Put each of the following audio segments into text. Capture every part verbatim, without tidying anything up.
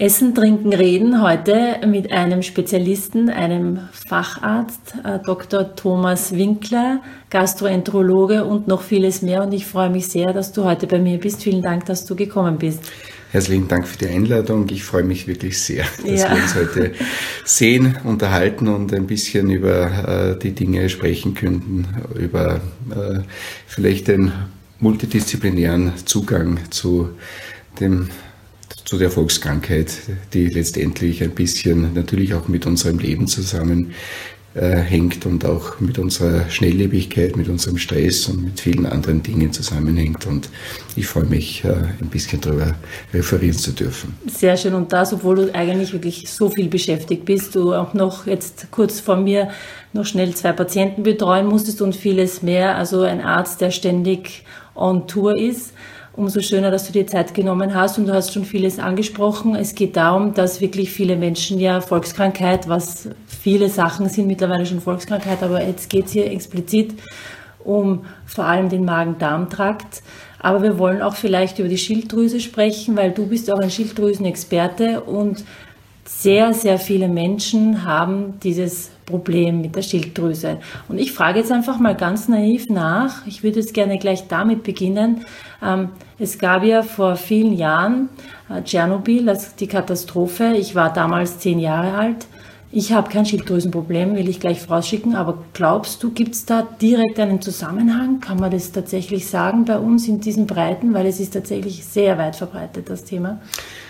Essen, Trinken, Reden heute mit einem Spezialisten, einem Facharzt, Doktor Thomas Winkler, Gastroenterologe und noch vieles mehr. Und ich freue mich sehr, dass du heute bei mir bist. Vielen Dank, dass du gekommen bist. Herzlichen Dank für die Einladung. Ich freue mich wirklich sehr, dass ja. wir uns heute sehen, unterhalten und ein bisschen über äh, die Dinge sprechen könnten, über äh, vielleicht den multidisziplinären Zugang zu dem zu der Volkskrankheit, die letztendlich ein bisschen natürlich auch mit unserem Leben zusammenhängt äh, und auch mit unserer Schnelllebigkeit, mit unserem Stress und mit vielen anderen Dingen zusammenhängt. Und ich freue mich, äh, ein bisschen darüber referieren zu dürfen. Sehr schön. Und das, obwohl du eigentlich wirklich so viel beschäftigt bist, du auch noch jetzt kurz vor mir noch schnell zwei Patienten betreuen musstest und vieles mehr. Also ein Arzt, der ständig on Tour ist. Umso schöner, dass du dir Zeit genommen hast und du hast schon vieles angesprochen. Es geht darum, dass wirklich viele Menschen ja Volkskrankheit, was viele Sachen sind mittlerweile schon Volkskrankheit, aber jetzt geht es hier explizit um vor allem den Magen-Darm-Trakt. Aber wir wollen auch vielleicht über die Schilddrüse sprechen, weil du bist auch ein Schilddrüsenexperte und sehr, sehr viele Menschen haben dieses Problem mit der Schilddrüse. Und ich frage jetzt einfach mal ganz naiv nach. Ich würde jetzt gerne gleich damit beginnen. Ähm, es gab ja vor vielen Jahren äh, Tschernobyl, das, die Katastrophe. Ich war damals zehn Jahre alt. Ich habe kein Schilddrüsenproblem, will ich gleich vorausschicken. Aber glaubst du, gibt es da direkt einen Zusammenhang? Kann man das tatsächlich sagen bei uns in diesen Breiten? Weil es ist tatsächlich sehr weit verbreitet, das Thema.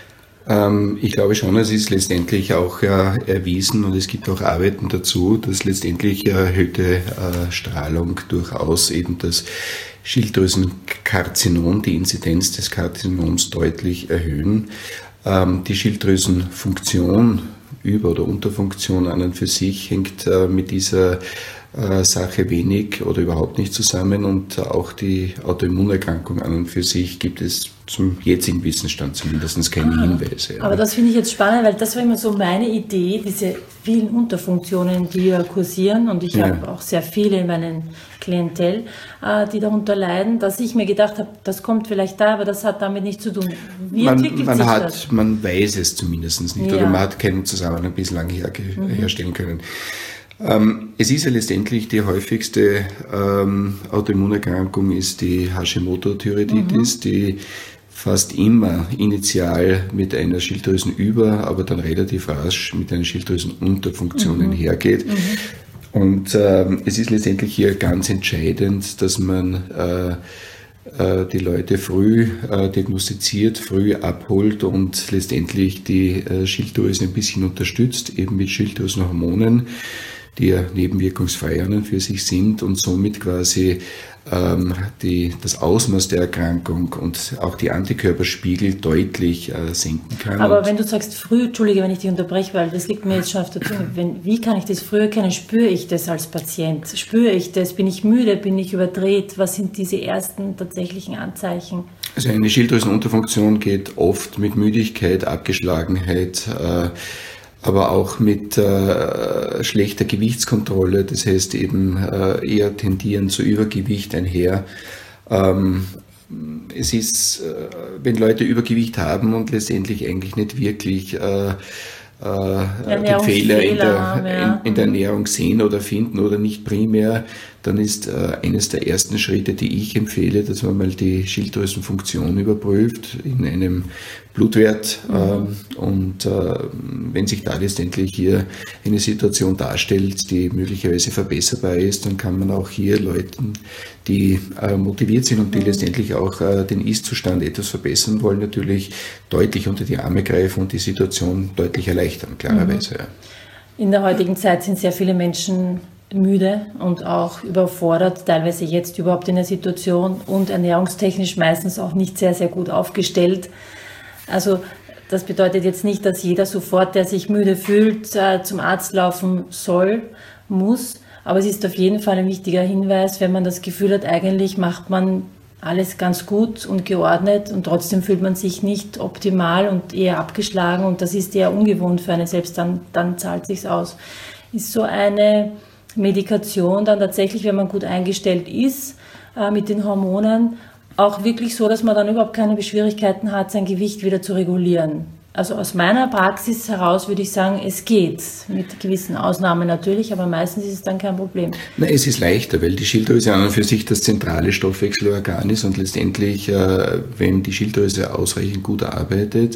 Ich glaube schon, es ist letztendlich auch ja, erwiesen und es gibt auch Arbeiten dazu, dass letztendlich erhöhte äh, Strahlung durchaus eben das Schilddrüsenkarzinom, die Inzidenz des Karzinoms deutlich erhöhen. Ähm, die Schilddrüsenfunktion, Über- oder Unterfunktion an und für sich hängt äh, mit dieser äh, Sache wenig oder überhaupt nicht zusammen und auch die Autoimmunerkrankung an und für sich gibt es zum jetzigen Wissensstand zumindest keine ah, Hinweise. Aber das finde ich jetzt spannend, weil das war immer so meine Idee, diese vielen Unterfunktionen, die ja kursieren und ich ja. habe auch sehr viele in meinem Klientel, äh, die darunter leiden, dass ich mir gedacht habe, das kommt vielleicht da, aber das hat damit nichts zu tun. Wie man, entwickelt man sich hat, das? Man weiß es zumindest nicht ja. oder man hat keinen Zusammenhang bislang herge- mhm. herstellen können. Es ist ja letztendlich die häufigste ähm, Autoimmunerkrankung ist die Hashimoto-Thyreoiditis, mhm. die fast immer initial mit einer Schilddrüsenüber-, aber dann relativ rasch mit einer Schilddrüsenunterfunktion mhm. einhergeht. Mhm. Und ähm, es ist letztendlich hier ganz entscheidend, dass man äh, die Leute früh äh, diagnostiziert, früh abholt und letztendlich die äh, Schilddrüse ein bisschen unterstützt, eben mit Schilddrüsenhormonen, die ja nebenwirkungsfrei an und für sich sind und somit quasi ähm, die, das Ausmaß der Erkrankung und auch die Antikörperspiegel deutlich äh, senken kann. Aber und wenn du sagst früh, Entschuldige, wenn ich dich unterbreche, weil das liegt mir jetzt schon auf der Zunge, wenn, wie kann ich das früh erkennen? Spüre ich das als Patient? Spüre ich das? Bin ich müde? Bin ich überdreht? Was sind diese ersten tatsächlichen Anzeichen? Also eine Schilddrüsenunterfunktion geht oft mit Müdigkeit, Abgeschlagenheit, äh, aber auch mit äh, schlechter Gewichtskontrolle, das heißt eben äh, eher tendieren zu Übergewicht einher. Ähm, es ist, äh, wenn Leute Übergewicht haben und letztendlich eigentlich nicht wirklich äh, äh, den Fehler in der, haben, ja. in, in der Ernährung sehen oder finden oder nicht primär, dann ist äh, eines der ersten Schritte, die ich empfehle, dass man mal die Schilddrüsenfunktion überprüft in einem Blutwert mhm. ähm, und äh, wenn sich da letztendlich hier eine Situation darstellt, die möglicherweise verbesserbar ist, dann kann man auch hier Leuten, die äh, motiviert sind und die mhm. letztendlich auch äh, den Ist-Zustand etwas verbessern wollen, natürlich deutlich unter die Arme greifen und die Situation deutlich erleichtern, klarerweise. Mhm. In der heutigen Zeit sind sehr viele Menschen müde und auch überfordert, teilweise jetzt überhaupt in der Situation und ernährungstechnisch meistens auch nicht sehr, sehr gut aufgestellt. Also das bedeutet jetzt nicht, dass jeder sofort, der sich müde fühlt, zum Arzt laufen soll, muss, aber es ist auf jeden Fall ein wichtiger Hinweis, wenn man das Gefühl hat, eigentlich macht man alles ganz gut und geordnet und trotzdem fühlt man sich nicht optimal und eher abgeschlagen und das ist eher ungewohnt für einen selbst, dann, dann zahlt sich's aus. Ist so eine Medikation dann tatsächlich, wenn man gut eingestellt ist äh, mit den Hormonen, auch wirklich so, dass man dann überhaupt keine Schwierigkeiten hat, sein Gewicht wieder zu regulieren. also aus meiner Praxis heraus würde ich sagen, es geht. Mit gewissen Ausnahmen natürlich, aber meistens ist es dann kein Problem. Na, es ist leichter, weil die Schilddrüse an und für sich das zentrale Stoffwechselorgan ist und letztendlich, äh, wenn die Schilddrüse ausreichend gut arbeitet,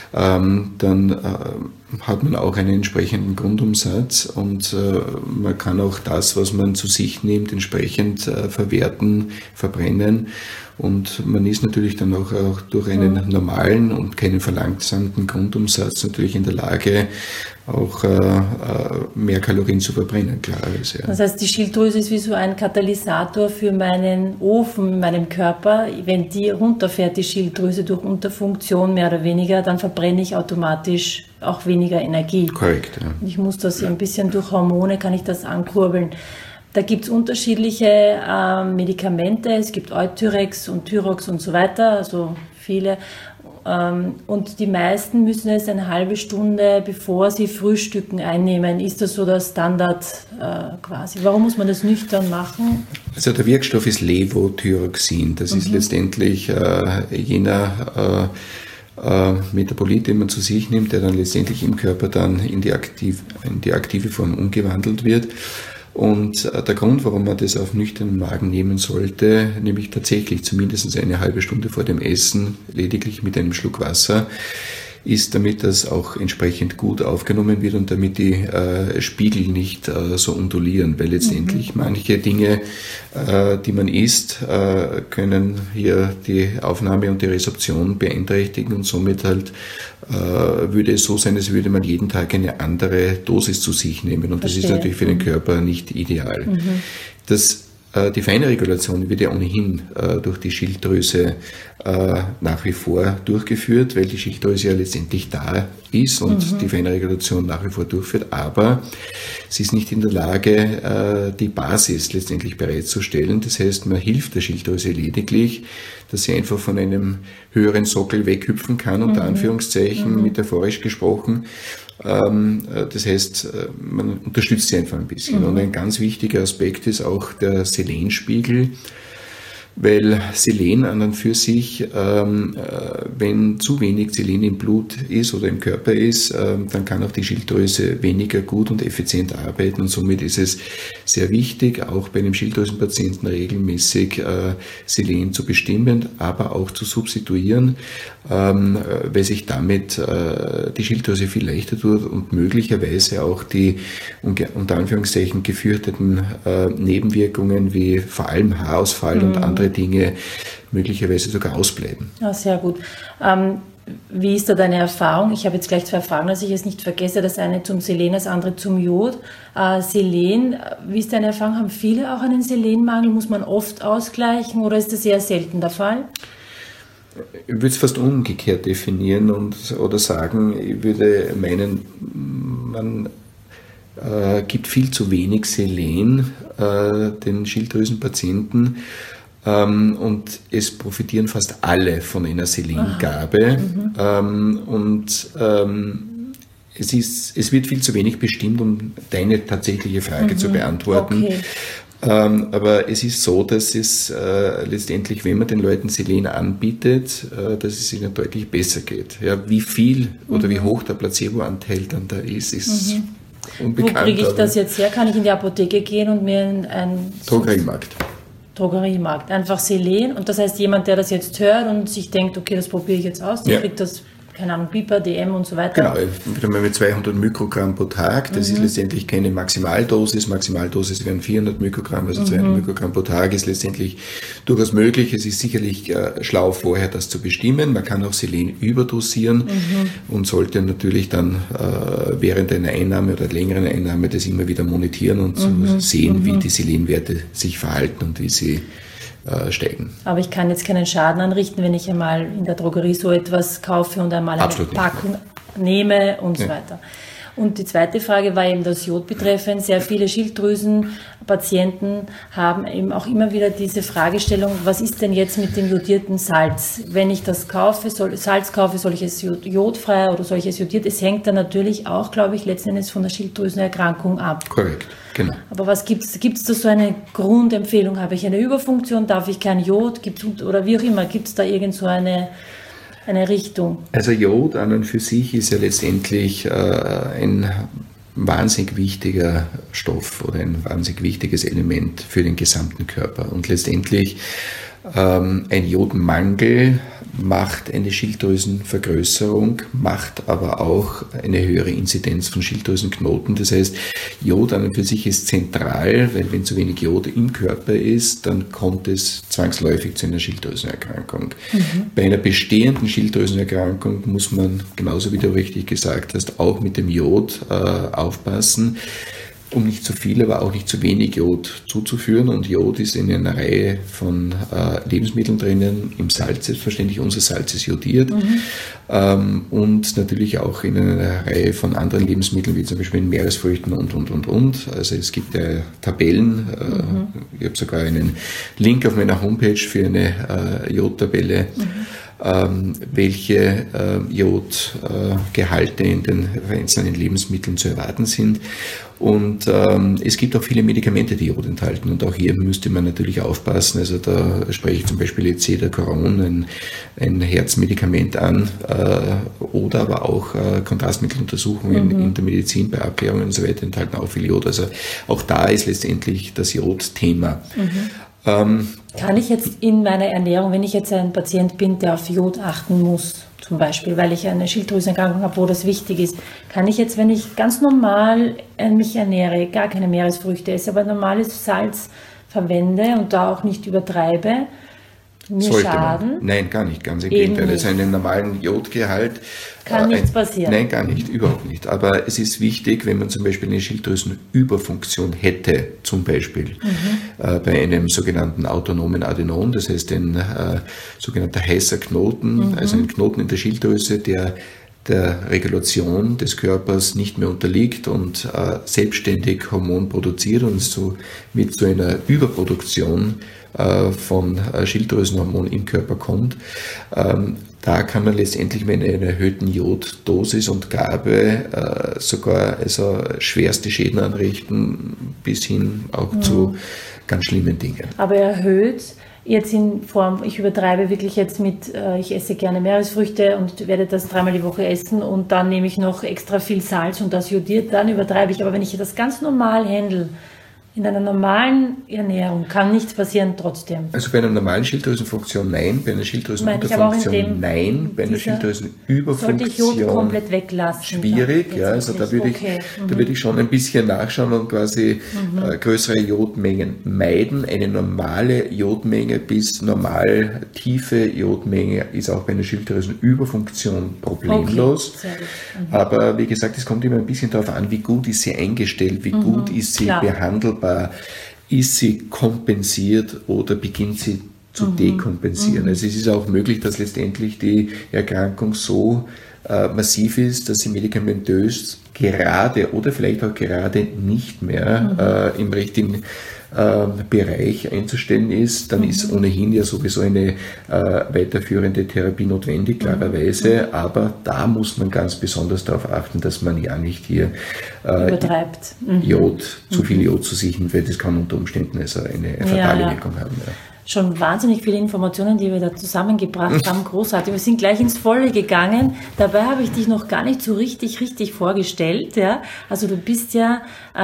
ähm, dann äh, hat man auch einen entsprechenden Grundumsatz und äh, man kann auch das, was man zu sich nimmt, entsprechend äh, verwerten, verbrennen. Und man ist natürlich dann auch, auch durch einen mhm. normalen und keinen verlangsamten Grundumsatz natürlich in der Lage, auch äh, mehr Kalorien zu verbrennen, klar ist, ja. Das heißt, die Schilddrüse ist wie so ein Katalysator für meinen Ofen in meinem Körper. Wenn die runterfährt, die Schilddrüse durch Unterfunktion mehr oder weniger, dann verbrenne ich automatisch auch weniger Energie. Korrekt, ja. Ich muss das ja ein bisschen durch Hormone, kann ich das ankurbeln. Da gibt es unterschiedliche äh, Medikamente, es gibt Euthyrex und Thyrox und so weiter, also viele. Ähm, und die meisten müssen es eine halbe Stunde, bevor sie frühstücken, einnehmen. Ist das so der Standard äh, quasi? Warum muss man das nüchtern machen? Also der Wirkstoff ist Levothyroxin. Das mhm. ist letztendlich äh, jener äh, äh, Metabolit, den man zu sich nimmt, der dann letztendlich im Körper dann in die, aktiv, in die aktive Form umgewandelt wird. Und der Grund, warum man das auf nüchternen Magen nehmen sollte, nämlich tatsächlich zumindest eine halbe Stunde vor dem Essen, lediglich mit einem Schluck Wasser, ist, damit das auch entsprechend gut aufgenommen wird und damit die äh, Spiegel nicht äh, so ondulieren, weil letztendlich mhm. manche Dinge, äh, die man isst, äh, können hier die Aufnahme und die Resorption beeinträchtigen und somit halt äh, würde es so sein, als würde man jeden Tag eine andere Dosis zu sich nehmen und Verstehe. Das ist natürlich für den Körper nicht ideal. Mhm. Das Die Feinregulation wird ja ohnehin äh, durch die Schilddrüse äh, nach wie vor durchgeführt, weil die Schilddrüse ja letztendlich da ist und mhm. die Feinregulation nach wie vor durchführt, aber sie ist nicht in der Lage, äh, die Basis letztendlich bereitzustellen. Das heißt, man hilft der Schilddrüse lediglich, dass sie einfach von einem höheren Sockel weghüpfen kann, unter mhm. Anführungszeichen, mhm. metaphorisch gesprochen. Das heißt, man unterstützt sie einfach ein bisschen. Mhm. Und ein ganz wichtiger Aspekt ist auch der Selenspiegel, weil Selen an und für sich, ähm, wenn zu wenig Selen im Blut ist oder im Körper ist, ähm, dann kann auch die Schilddrüse weniger gut und effizient arbeiten und somit ist es sehr wichtig, auch bei einem Schilddrüsenpatienten regelmäßig äh, Selen zu bestimmen, aber auch zu substituieren, ähm, weil sich damit äh, die Schilddrüse viel leichter tut und möglicherweise auch die unter Anführungszeichen gefürchteten äh, Nebenwirkungen wie vor allem Haarausfall mhm. und andere Dinge möglicherweise sogar ausbleiben. Ja, sehr gut. Ähm, wie ist da deine Erfahrung? Ich habe jetzt gleich zwei Fragen, dass ich es nicht vergesse. Das eine zum Selen, das andere zum Jod. Äh, Selen, wie ist deine Erfahrung? Haben viele auch einen Selenmangel? Muss man oft ausgleichen oder ist das eher selten der Fall? Ich würde es fast umgekehrt definieren und, oder sagen, ich würde meinen, man äh, gibt viel zu wenig Selen äh, den Schilddrüsenpatienten. Und es profitieren fast alle von einer Selengabe. Mhm. Ähm, und ähm, es, ist, es wird viel zu wenig bestimmt, um deine tatsächliche Frage mhm. zu beantworten. Okay. Ähm, aber es ist so, dass es äh, letztendlich, wenn man den Leuten Selen anbietet, äh, dass es ihnen deutlich besser geht. Ja, wie viel mhm. oder wie hoch der Placeboanteil dann da ist, ist mhm. unbekannt. Wo kriege ich das jetzt her? Kann ich in die Apotheke gehen und mir ein... ein Drogeriemarkt. Drogeriemarkt, einfach Selen. Und das heißt, jemand, der das jetzt hört und sich denkt, okay, das probiere ich jetzt aus, der ja. kriegt das, keine Ahnung, Biper, D M und so weiter. Genau, wieder mal mit zweihundert Mikrogramm pro Tag. Das mhm. ist letztendlich keine Maximaldosis. Maximaldosis wären vierhundert Mikrogramm, also mhm. zweihundert Mikrogramm pro Tag ist letztendlich durchaus möglich. Es ist sicherlich äh, schlau, vorher das zu bestimmen. Man kann auch Selen überdosieren mhm. und sollte natürlich dann äh, während einer Einnahme oder längeren Einnahme das immer wieder monitieren und mhm. sehen, mhm. wie die Selenwerte sich verhalten und wie sie steigen. Aber ich kann jetzt keinen Schaden anrichten, wenn ich einmal in der Drogerie so etwas kaufe und einmal Absolut eine Packung nicht. nehme und ja. so weiter. Und die zweite Frage war eben das Jod betreffend. Sehr viele Schilddrüsenpatienten haben eben auch immer wieder diese Fragestellung, was ist denn jetzt mit dem jodierten Salz? Wenn ich das kaufe, soll, Salz kaufe, soll ich es jodfrei oder soll ich es jodiert? Es hängt dann natürlich auch, glaube ich, letzten Endes von der Schilddrüsenerkrankung ab. Korrekt, genau. Aber was gibt es? Gibt es da so eine Grundempfehlung? Habe ich eine Überfunktion? Darf ich kein Jod? Gibt's, oder wie auch immer, gibt es da irgend so eine... eine Richtung? Also Jod an und für sich ist ja letztendlich äh, ein wahnsinnig wichtiger Stoff oder ein wahnsinnig wichtiges Element für den gesamten Körper. Und letztendlich ähm, ein Jodmangel macht eine Schilddrüsenvergrößerung, macht aber auch eine höhere Inzidenz von Schilddrüsenknoten. Das heißt, Jod an und für sich ist zentral, weil wenn zu wenig Jod im Körper ist, dann kommt es zwangsläufig zu einer Schilddrüsenerkrankung. Mhm. Bei einer bestehenden Schilddrüsenerkrankung muss man, genauso wie du richtig gesagt hast, auch mit dem Jod äh, aufpassen, um nicht zu viel, aber auch nicht zu wenig Jod zuzuführen. Und Jod ist in einer Reihe von äh, Lebensmitteln drinnen, im Salz selbstverständlich, unser Salz ist jodiert, mhm. ähm, und natürlich auch in einer Reihe von anderen Lebensmitteln, wie zum Beispiel in Meeresfrüchten und, und, und, und. Also es gibt äh, Tabellen, äh, mhm. ich habe sogar einen Link auf meiner Homepage für eine äh, Jodtabelle, mhm. Ähm, welche äh, Jodgehalte äh, in den einzelnen Lebensmitteln zu erwarten sind. Und ähm, es gibt auch viele Medikamente, die Jod enthalten. Und auch hier müsste man natürlich aufpassen. Also da spreche ich zum Beispiel jetzt Cedacoron, ein, ein Herzmedikament an, äh, oder aber auch äh, Kontrastmitteluntersuchungen mhm. in der Medizin bei Abklärungen und so weiter enthalten auch viel Jod. Also auch da ist letztendlich das Jod Thema. Mhm. Ähm, Kann ich jetzt in meiner Ernährung, wenn ich jetzt ein Patient bin, der auf Jod achten muss, zum Beispiel, weil ich eine Schilddrüsenerkrankung habe, wo das wichtig ist, kann ich jetzt, wenn ich ganz normal mich ernähre, gar keine Meeresfrüchte esse, aber normales Salz verwende und da auch nicht übertreibe, mir Sollte schaden? Man. Nein, gar nicht, ganz im Gegenteil. Also einen normalen Jodgehalt kann äh, nichts passieren. Nein, gar nicht, überhaupt nicht. Aber es ist wichtig, wenn man zum Beispiel eine Schilddrüsenüberfunktion hätte, zum Beispiel mhm. äh, bei einem sogenannten autonomen Adenon, das heißt ein äh, sogenannter heißer Knoten, mhm. also ein Knoten in der Schilddrüse, der der Regulation des Körpers nicht mehr unterliegt und äh, selbstständig Hormon produziert und so mit so einer Überproduktion äh, von äh, Schilddrüsenhormon im Körper kommt. Ähm, da kann man letztendlich mit einer erhöhten Joddosis und Gabe äh, sogar also schwerste Schäden anrichten, bis hin auch mhm. zu ganz schlimmen Dingen. Aber erhöht jetzt in Form, ich übertreibe wirklich jetzt mit, äh, ich esse gerne Meeresfrüchte und werde das dreimal die Woche essen und dann nehme ich noch extra viel Salz und das jodiert, dann übertreibe ich. Aber wenn ich das ganz normal handle, in einer normalen Ernährung, kann nichts passieren trotzdem. Also bei einer normalen Schilddrüsenfunktion nein, bei einer Schilddrüsenunterfunktion nein, bei einer Schilddrüsenüberfunktion sollte ich Jod komplett weglassen. Schwierig, ja, also da würde okay. ich, mhm. da würde ich schon ein bisschen nachschauen und quasi mhm. äh, größere Jodmengen meiden. Eine normale Jodmenge bis normal tiefe Jodmenge ist auch bei einer Schilddrüsenüberfunktion problemlos. Okay. Mhm. Aber wie gesagt, es kommt immer ein bisschen darauf an, wie gut ist sie eingestellt, wie mhm. gut ist sie Klar. behandelbar. Ist sie kompensiert oder beginnt sie zu mhm. dekompensieren? Mhm. Also es ist auch möglich, dass letztendlich die Erkrankung so äh, massiv ist, dass sie medikamentös gerade oder vielleicht auch gerade nicht mehr mhm. äh, im richtigen äh, Bereich einzustellen ist. Dann mhm. ist ohnehin ja sowieso eine äh, weiterführende Therapie notwendig, klarerweise. Mhm. Aber da muss man ganz besonders darauf achten, dass man ja nicht hier äh, übertreibt. Mhm. Jod, zu viel Jod zu sich nimmt, weil das kann unter Umständen also eine fatale ja, ja. Wirkung haben. Ja. Schon wahnsinnig viele Informationen, die wir da zusammengebracht haben, großartig. Wir sind gleich ins Volle gegangen. Dabei habe ich dich noch gar nicht so richtig, richtig vorgestellt. Ja? Also du bist ja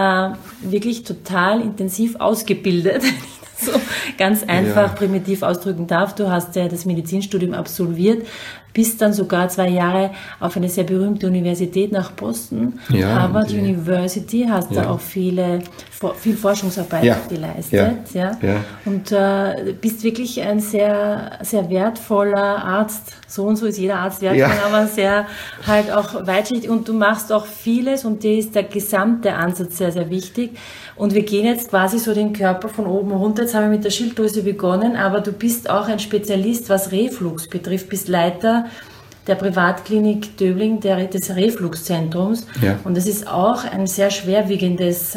äh, wirklich total intensiv ausgebildet, wenn ich das so ganz einfach ja. primitiv ausdrücken darf. Du hast ja das Medizinstudium absolviert, bist dann sogar zwei Jahre auf eine sehr berühmte Universität nach Boston, ja, Harvard die, University, hast ja. da auch viele, viel Forschungsarbeit ja. geleistet. Ja. Ja. Ja. Und äh, bist wirklich ein sehr, sehr wertvoller Arzt. So und so ist jeder Arzt wertvoll, ja. aber sehr halt auch weitschnittlich. Und du machst auch vieles und dir ist der gesamte Ansatz sehr, sehr wichtig. Und wir gehen jetzt quasi so den Körper von oben runter. Jetzt haben wir mit der Schilddrüse begonnen, aber du bist auch ein Spezialist, was Reflux betrifft, bist Leiter der Privatklinik Döbling, der, des Refluxzentrums. Ja. Und das ist auch ein sehr schwerwiegendes äh,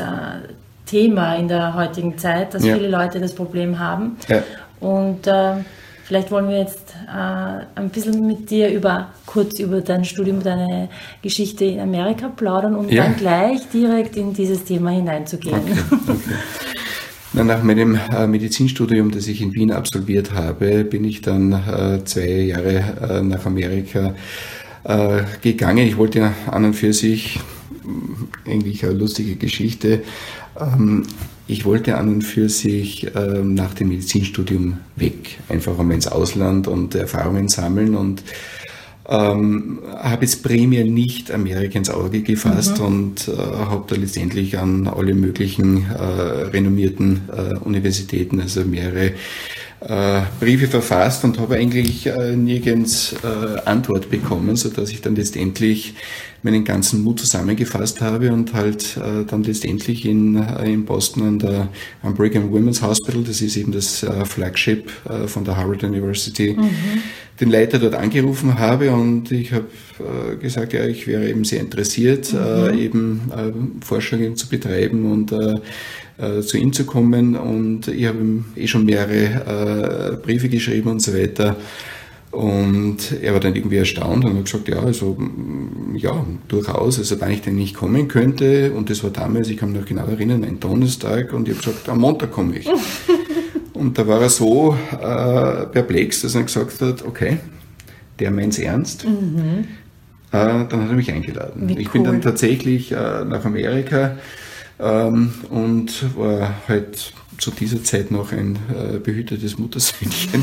Thema in der heutigen Zeit, dass ja. viele Leute das Problem haben. Ja. Und äh, vielleicht wollen wir jetzt äh, ein bisschen mit dir über kurz über dein Studium, deine Geschichte in Amerika plaudern, um ja. dann gleich direkt in dieses Thema hineinzugehen. Okay. Okay. Na, nach meinem äh, Medizinstudium, das ich in Wien absolviert habe, bin ich dann äh, zwei Jahre äh, nach Amerika äh, gegangen. Ich wollte ja an und für sich, eigentlich eine lustige Geschichte, ähm, ich wollte an und für sich äh, nach dem Medizinstudium weg, einfach einmal ins Ausland und Erfahrungen sammeln und Ähm, habe jetzt primär nicht Amerika ins Auge gefasst mhm. und äh, habe da letztendlich an alle möglichen äh, renommierten äh, Universitäten, also mehrere äh, Briefe verfasst und habe eigentlich äh, nirgends äh, Antwort bekommen, sodass ich dann letztendlich meinen ganzen Mut zusammengefasst habe und halt äh, dann letztendlich in, äh, in Boston an der am Brigham Women's Hospital, das ist eben das äh, Flagship äh, von der Harvard University, mhm. den Leiter dort angerufen habe und ich habe äh, gesagt, ja, ich wäre eben sehr interessiert, mhm. äh, eben äh, Forschungen zu betreiben und äh, äh, zu ihm zu kommen und ich habe ihm eh schon mehrere äh, Briefe geschrieben und so weiter. Und er war dann irgendwie erstaunt und hat gesagt, ja, also, ja, durchaus, also wenn ich denn nicht kommen könnte, und das war damals, ich kann mich noch genau erinnern, ein Donnerstag, und ich habe gesagt, am Montag komme ich. Und da war er so äh, perplex, dass er gesagt hat, okay, der meint's ernst. Mhm. Äh, dann hat er mich eingeladen. Wie ich cool. bin dann tatsächlich äh, nach Amerika ähm, und war halt zu dieser Zeit noch ein äh, behütetes Muttersöhnchen.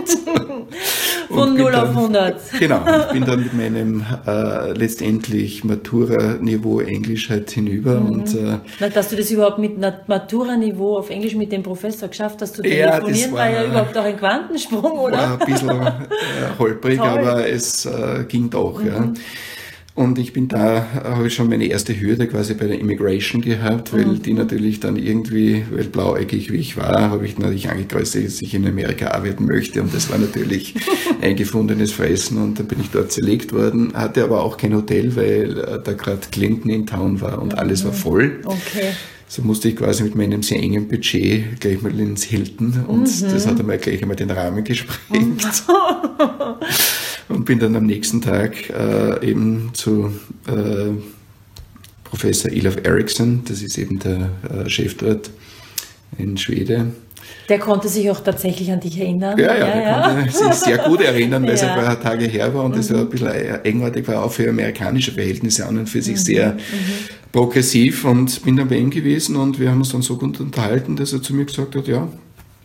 Von null auf hundert. Genau, ich bin dann mit meinem äh, letztendlich Matura-Niveau Englisch halt hinüber. Mhm. Und, äh, Na, dass du das überhaupt mit Matura-Niveau auf Englisch mit dem Professor geschafft hast, zu telefonieren, ja, war, war ja überhaupt auch ein Quantensprung, oder? War ein bisschen äh, holprig, Toll. aber es äh, ging doch, mhm. ja. Und ich bin da, habe ich schon meine erste Hürde quasi bei der Immigration gehabt, weil mhm. die natürlich dann irgendwie, weil blauäugig wie ich war, habe ich natürlich angekreuzt, dass ich in Amerika arbeiten möchte und das war natürlich ein gefundenes Fressen und dann bin ich dort zerlegt worden, hatte aber auch kein Hotel, weil da gerade Clinton in Town war und mhm. alles war voll. Okay. So musste ich quasi mit meinem sehr engen Budget gleich mal ins Hilton und mhm. das hat einmal gleich einmal den Rahmen gesprengt. Und bin dann am nächsten Tag äh, eben zu äh, Professor Elof Eriksson, das ist eben der äh, Chef dort in Schweden. Der konnte sich auch tatsächlich an dich erinnern. Ja, ja, ja der ja. konnte sich sehr gut erinnern, weil ja. es ein paar Tage her war und mhm. das war ein bisschen eigenartig, war auch für amerikanische Verhältnisse an und für sich mhm. sehr mhm. progressiv und bin dann bei ihm gewesen und wir haben uns dann so gut unterhalten, dass er zu mir gesagt hat, ja,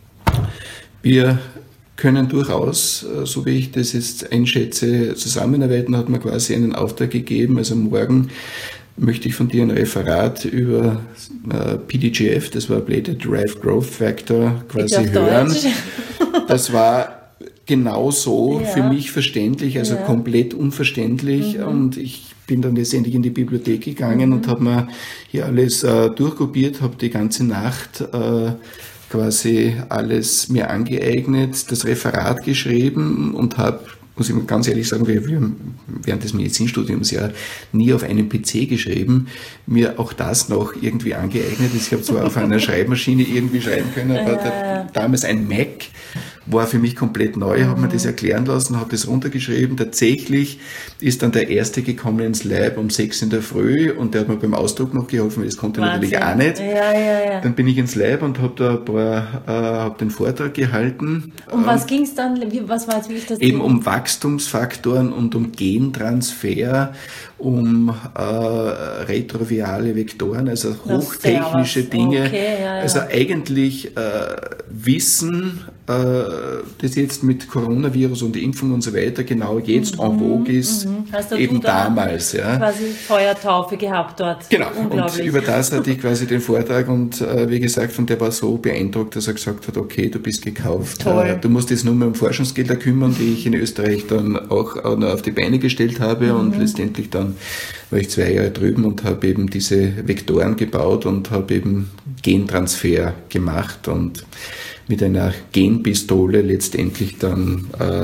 wir können durchaus, so wie ich das jetzt einschätze, zusammenarbeiten, hat mir quasi einen Auftrag gegeben. Also morgen möchte ich von dir ein Referat über äh, P D G F, das war Platelet Derived Growth Factor, quasi hören. Das war genau so ja. für mich verständlich, also ja. komplett unverständlich mhm. und ich bin dann letztendlich in die Bibliothek gegangen mhm. und habe mir hier alles äh, durchkopiert, habe die ganze Nacht äh, quasi alles mir angeeignet, das Referat geschrieben und habe, muss ich ganz ehrlich sagen, wir haben während des Medizinstudiums ja nie auf einem P C geschrieben, mir auch das noch irgendwie angeeignet. Ich habe zwar auf einer Schreibmaschine irgendwie schreiben können, aber der, damals ein Mac war für mich komplett neu, habe mir das erklären lassen, habe das runtergeschrieben. Tatsächlich ist dann der Erste gekommen ins Lab um sechs in der Früh und der hat mir beim Ausdruck noch geholfen, weil das konnte er natürlich auch nicht. Ja, ja, ja. Dann bin ich ins Lab und habe da ein paar, äh, hab den Vortrag gehalten. Um was ging es dann? Wie, was war jetzt wirklich das Eben Thema? Um Wachstumsfaktoren und um Gentransfer, um äh, retrovirale Vektoren, also hochtechnische Dinge. Okay, ja, ja. Also eigentlich äh, Wissen, äh, das jetzt mit Coronavirus und Impfung und so weiter genau jetzt mhm, en vogue ist, mhm. eben da damals. Ja. Quasi Feuertaufe gehabt dort. Genau, und über das hatte ich quasi den Vortrag und äh, wie gesagt, und der war so beeindruckt, dass er gesagt hat, okay, du bist gekauft. Äh, du musst jetzt nur mehr um Forschungsgelder kümmern, die ich in Österreich dann auch, auch noch auf die Beine gestellt habe mhm. und letztendlich dann war ich zwei Jahre drüben und habe eben diese Vektoren gebaut und habe eben Gentransfer gemacht und mit einer Genpistole letztendlich dann äh,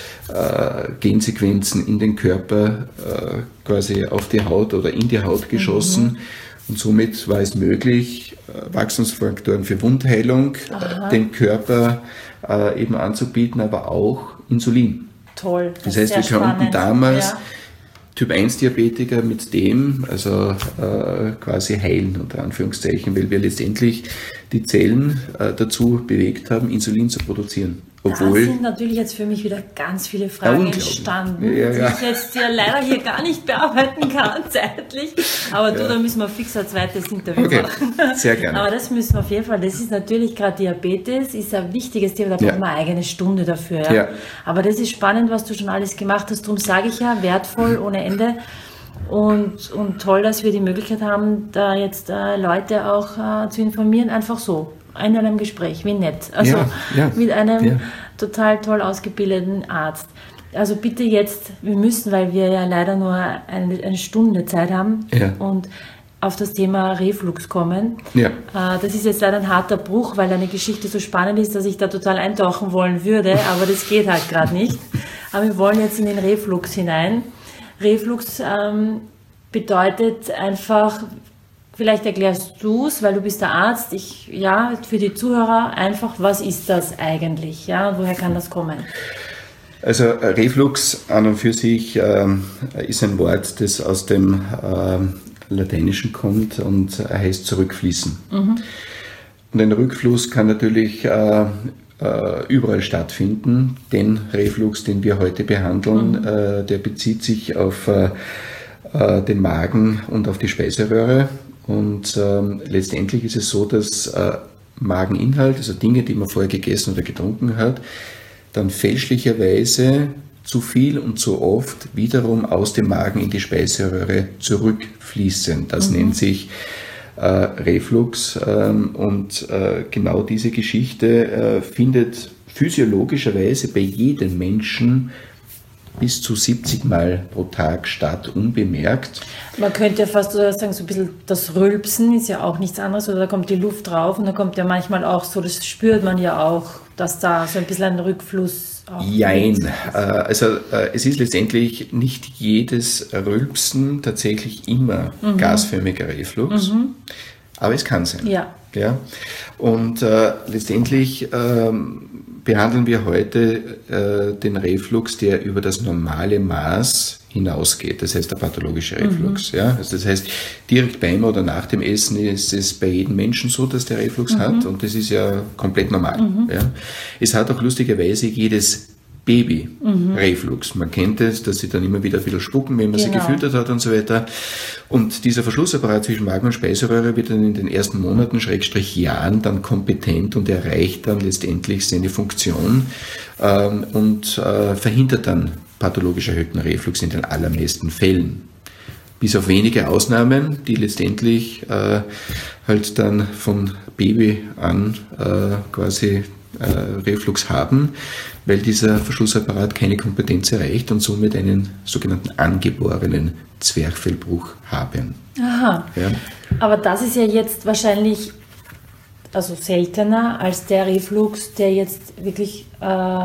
äh, Gensequenzen in den Körper äh, quasi auf die Haut oder in die Haut geschossen. Mhm. Und somit war es möglich, äh, Wachstumsfaktoren für Wundheilung, äh, den Körper äh, eben anzubieten, aber auch Insulin. Toll. Das, das heißt, wir konnten spannend. damals ja. Typ eins Diabetiker mit dem, also äh, quasi heilen, unter Anführungszeichen, weil wir letztendlich die Zellen äh, dazu bewegt haben, Insulin zu produzieren. Obwohl, da sind natürlich jetzt für mich wieder ganz viele Fragen ja, entstanden, ja, ja. die ich jetzt ja leider hier gar nicht bearbeiten kann zeitlich. Aber du, ja. da müssen wir fix ein zweites Interview okay. machen. Sehr gerne. Aber das müssen wir auf jeden Fall. Das ist natürlich gerade Diabetes, ist ein wichtiges Thema, da brauchen wir eine eigene Stunde dafür. Ja? Ja. Aber das ist spannend, was du schon alles gemacht hast. Darum sage ich ja, wertvoll ohne Ende. Und, und toll, dass wir die Möglichkeit haben, da jetzt äh, Leute auch äh, zu informieren, einfach so. In einem Gespräch, wie nett. Also ja, ja, mit einem ja. total toll ausgebildeten Arzt. Also bitte jetzt, wir müssen, weil wir ja leider nur eine, eine Stunde Zeit haben ja. und auf das Thema Reflux kommen. Ja. Äh, das ist jetzt leider ein harter Bruch, weil deine Geschichte so spannend ist, dass ich da total eintauchen wollen würde, aber das geht halt gerade nicht. Aber wir wollen jetzt in den Reflux hinein. Reflux ähm, bedeutet einfach, vielleicht erklärst du es, weil du bist der Arzt. Ich, ja, für die Zuhörer einfach, was ist das eigentlich? Ja, und woher kann das kommen? Also Reflux an und für sich ähm, ist ein Wort, das aus dem ähm, Lateinischen kommt und heißt zurückfließen. Mhm. Und ein Rückfluss kann natürlich äh, äh, überall stattfinden. Den Reflux, den wir heute behandeln, mhm. äh, der bezieht sich auf äh, äh, den Magen und auf die Speiseröhre. Und ähm, letztendlich ist es so, dass äh, Mageninhalt, also Dinge, die man vorher gegessen oder getrunken hat, dann fälschlicherweise zu viel und zu oft wiederum aus dem Magen in die Speiseröhre zurückfließen. Das mhm. nennt sich äh, Reflux. Ähm, und äh, genau diese Geschichte äh, findet physiologischerweise bei jedem Menschen bis zu siebzig Mal pro Tag statt, unbemerkt. Man könnte ja fast sagen, so ein bisschen das Rülpsen ist ja auch nichts anderes, oder da kommt die Luft drauf und da kommt ja manchmal auch so, das spürt man ja auch, dass da so ein bisschen ein Rückfluss auch Jein. Also es ist letztendlich nicht jedes Rülpsen tatsächlich immer mhm. gasförmiger Reflux, mhm. aber es kann sein. Ja. Ja. Und äh, letztendlich ähm, behandeln wir heute äh, den Reflux, der über das normale Maß hinausgeht. Das heißt der pathologische Reflux. Mhm. Ja? Also das heißt, direkt beim oder nach dem Essen ist es bei jedem Menschen so, dass der Reflux mhm. hat, und das ist ja komplett normal. Mhm. Ja? Es hat auch lustigerweise jedes Baby mhm. Reflux. Man kennt es, dass sie dann immer wieder ein bisschen spucken, wenn man genau. sie gefüttert hat und so weiter. Und dieser Verschlussapparat zwischen Magen und Speiseröhre wird dann in den ersten Monaten, Schrägstrich Jahren, dann kompetent und erreicht dann letztendlich seine Funktion ähm, und äh, verhindert dann pathologisch erhöhten Reflux in den allermeisten Fällen. Bis auf wenige Ausnahmen, die letztendlich äh, halt dann von Baby an äh, quasi äh, Reflux haben, weil dieser Verschlussapparat keine Kompetenz erreicht und somit einen sogenannten angeborenen Zwerchfellbruch haben. Aha, ja. Aber das ist ja jetzt wahrscheinlich also seltener als der Reflux, der jetzt wirklich äh,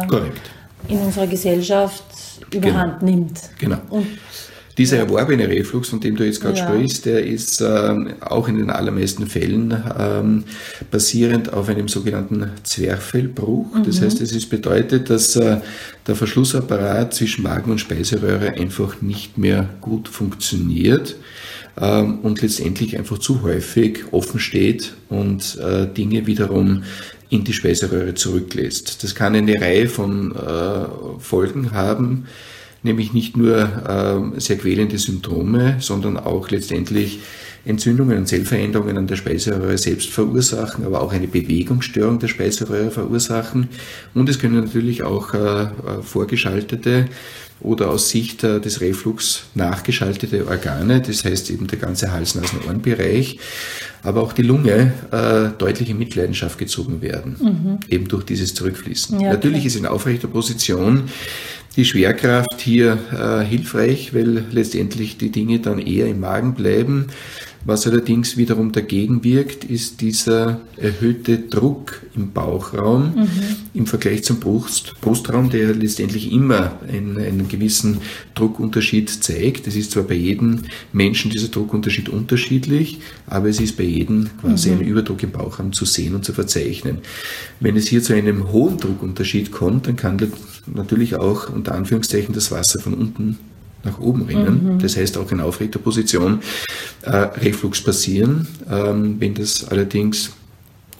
in unserer Gesellschaft überhand genau. nimmt. Genau. Und dieser erworbene Reflux, von dem du jetzt gerade ja. sprichst, der ist ähm, auch in den allermeisten Fällen ähm, basierend auf einem sogenannten Zwerchfellbruch. Mhm. Das heißt, es ist bedeutet, dass äh, der Verschlussapparat zwischen Magen und Speiseröhre einfach nicht mehr gut funktioniert ähm, und letztendlich einfach zu häufig offen steht und äh, Dinge wiederum in die Speiseröhre zurücklässt. Das kann eine Reihe von äh, Folgen haben, nämlich nicht nur äh, sehr quälende Symptome, sondern auch letztendlich Entzündungen und Zellveränderungen an der Speiseröhre selbst verursachen, aber auch eine Bewegungsstörung der Speiseröhre verursachen. Und es können natürlich auch äh, vorgeschaltete oder aus Sicht äh, des Reflux nachgeschaltete Organe, das heißt eben der ganze Hals-Nasen-Ohren-Bereich, aber auch die Lunge äh, deutlich in Mitleidenschaft gezogen werden, mhm. eben durch dieses Zurückfließen. Ja, natürlich okay. ist in aufrechter Position die Schwerkraft hier äh, hilfreich, weil letztendlich die Dinge dann eher im Magen bleiben. Was allerdings wiederum dagegen wirkt, ist dieser erhöhte Druck im Bauchraum mhm. im Vergleich zum Brust, Brustraum, der letztendlich immer einen, einen gewissen Druckunterschied zeigt. Es ist zwar bei jedem Menschen dieser Druckunterschied unterschiedlich, aber es ist bei jedem quasi mhm. ein Überdruck im Bauchraum zu sehen und zu verzeichnen. Wenn es hier zu einem hohen Druckunterschied kommt, dann kann natürlich auch unter Anführungszeichen das Wasser von unten nach oben rinnen, mhm. das heißt auch in aufrechter Position äh, Reflux passieren. Ähm, wenn das allerdings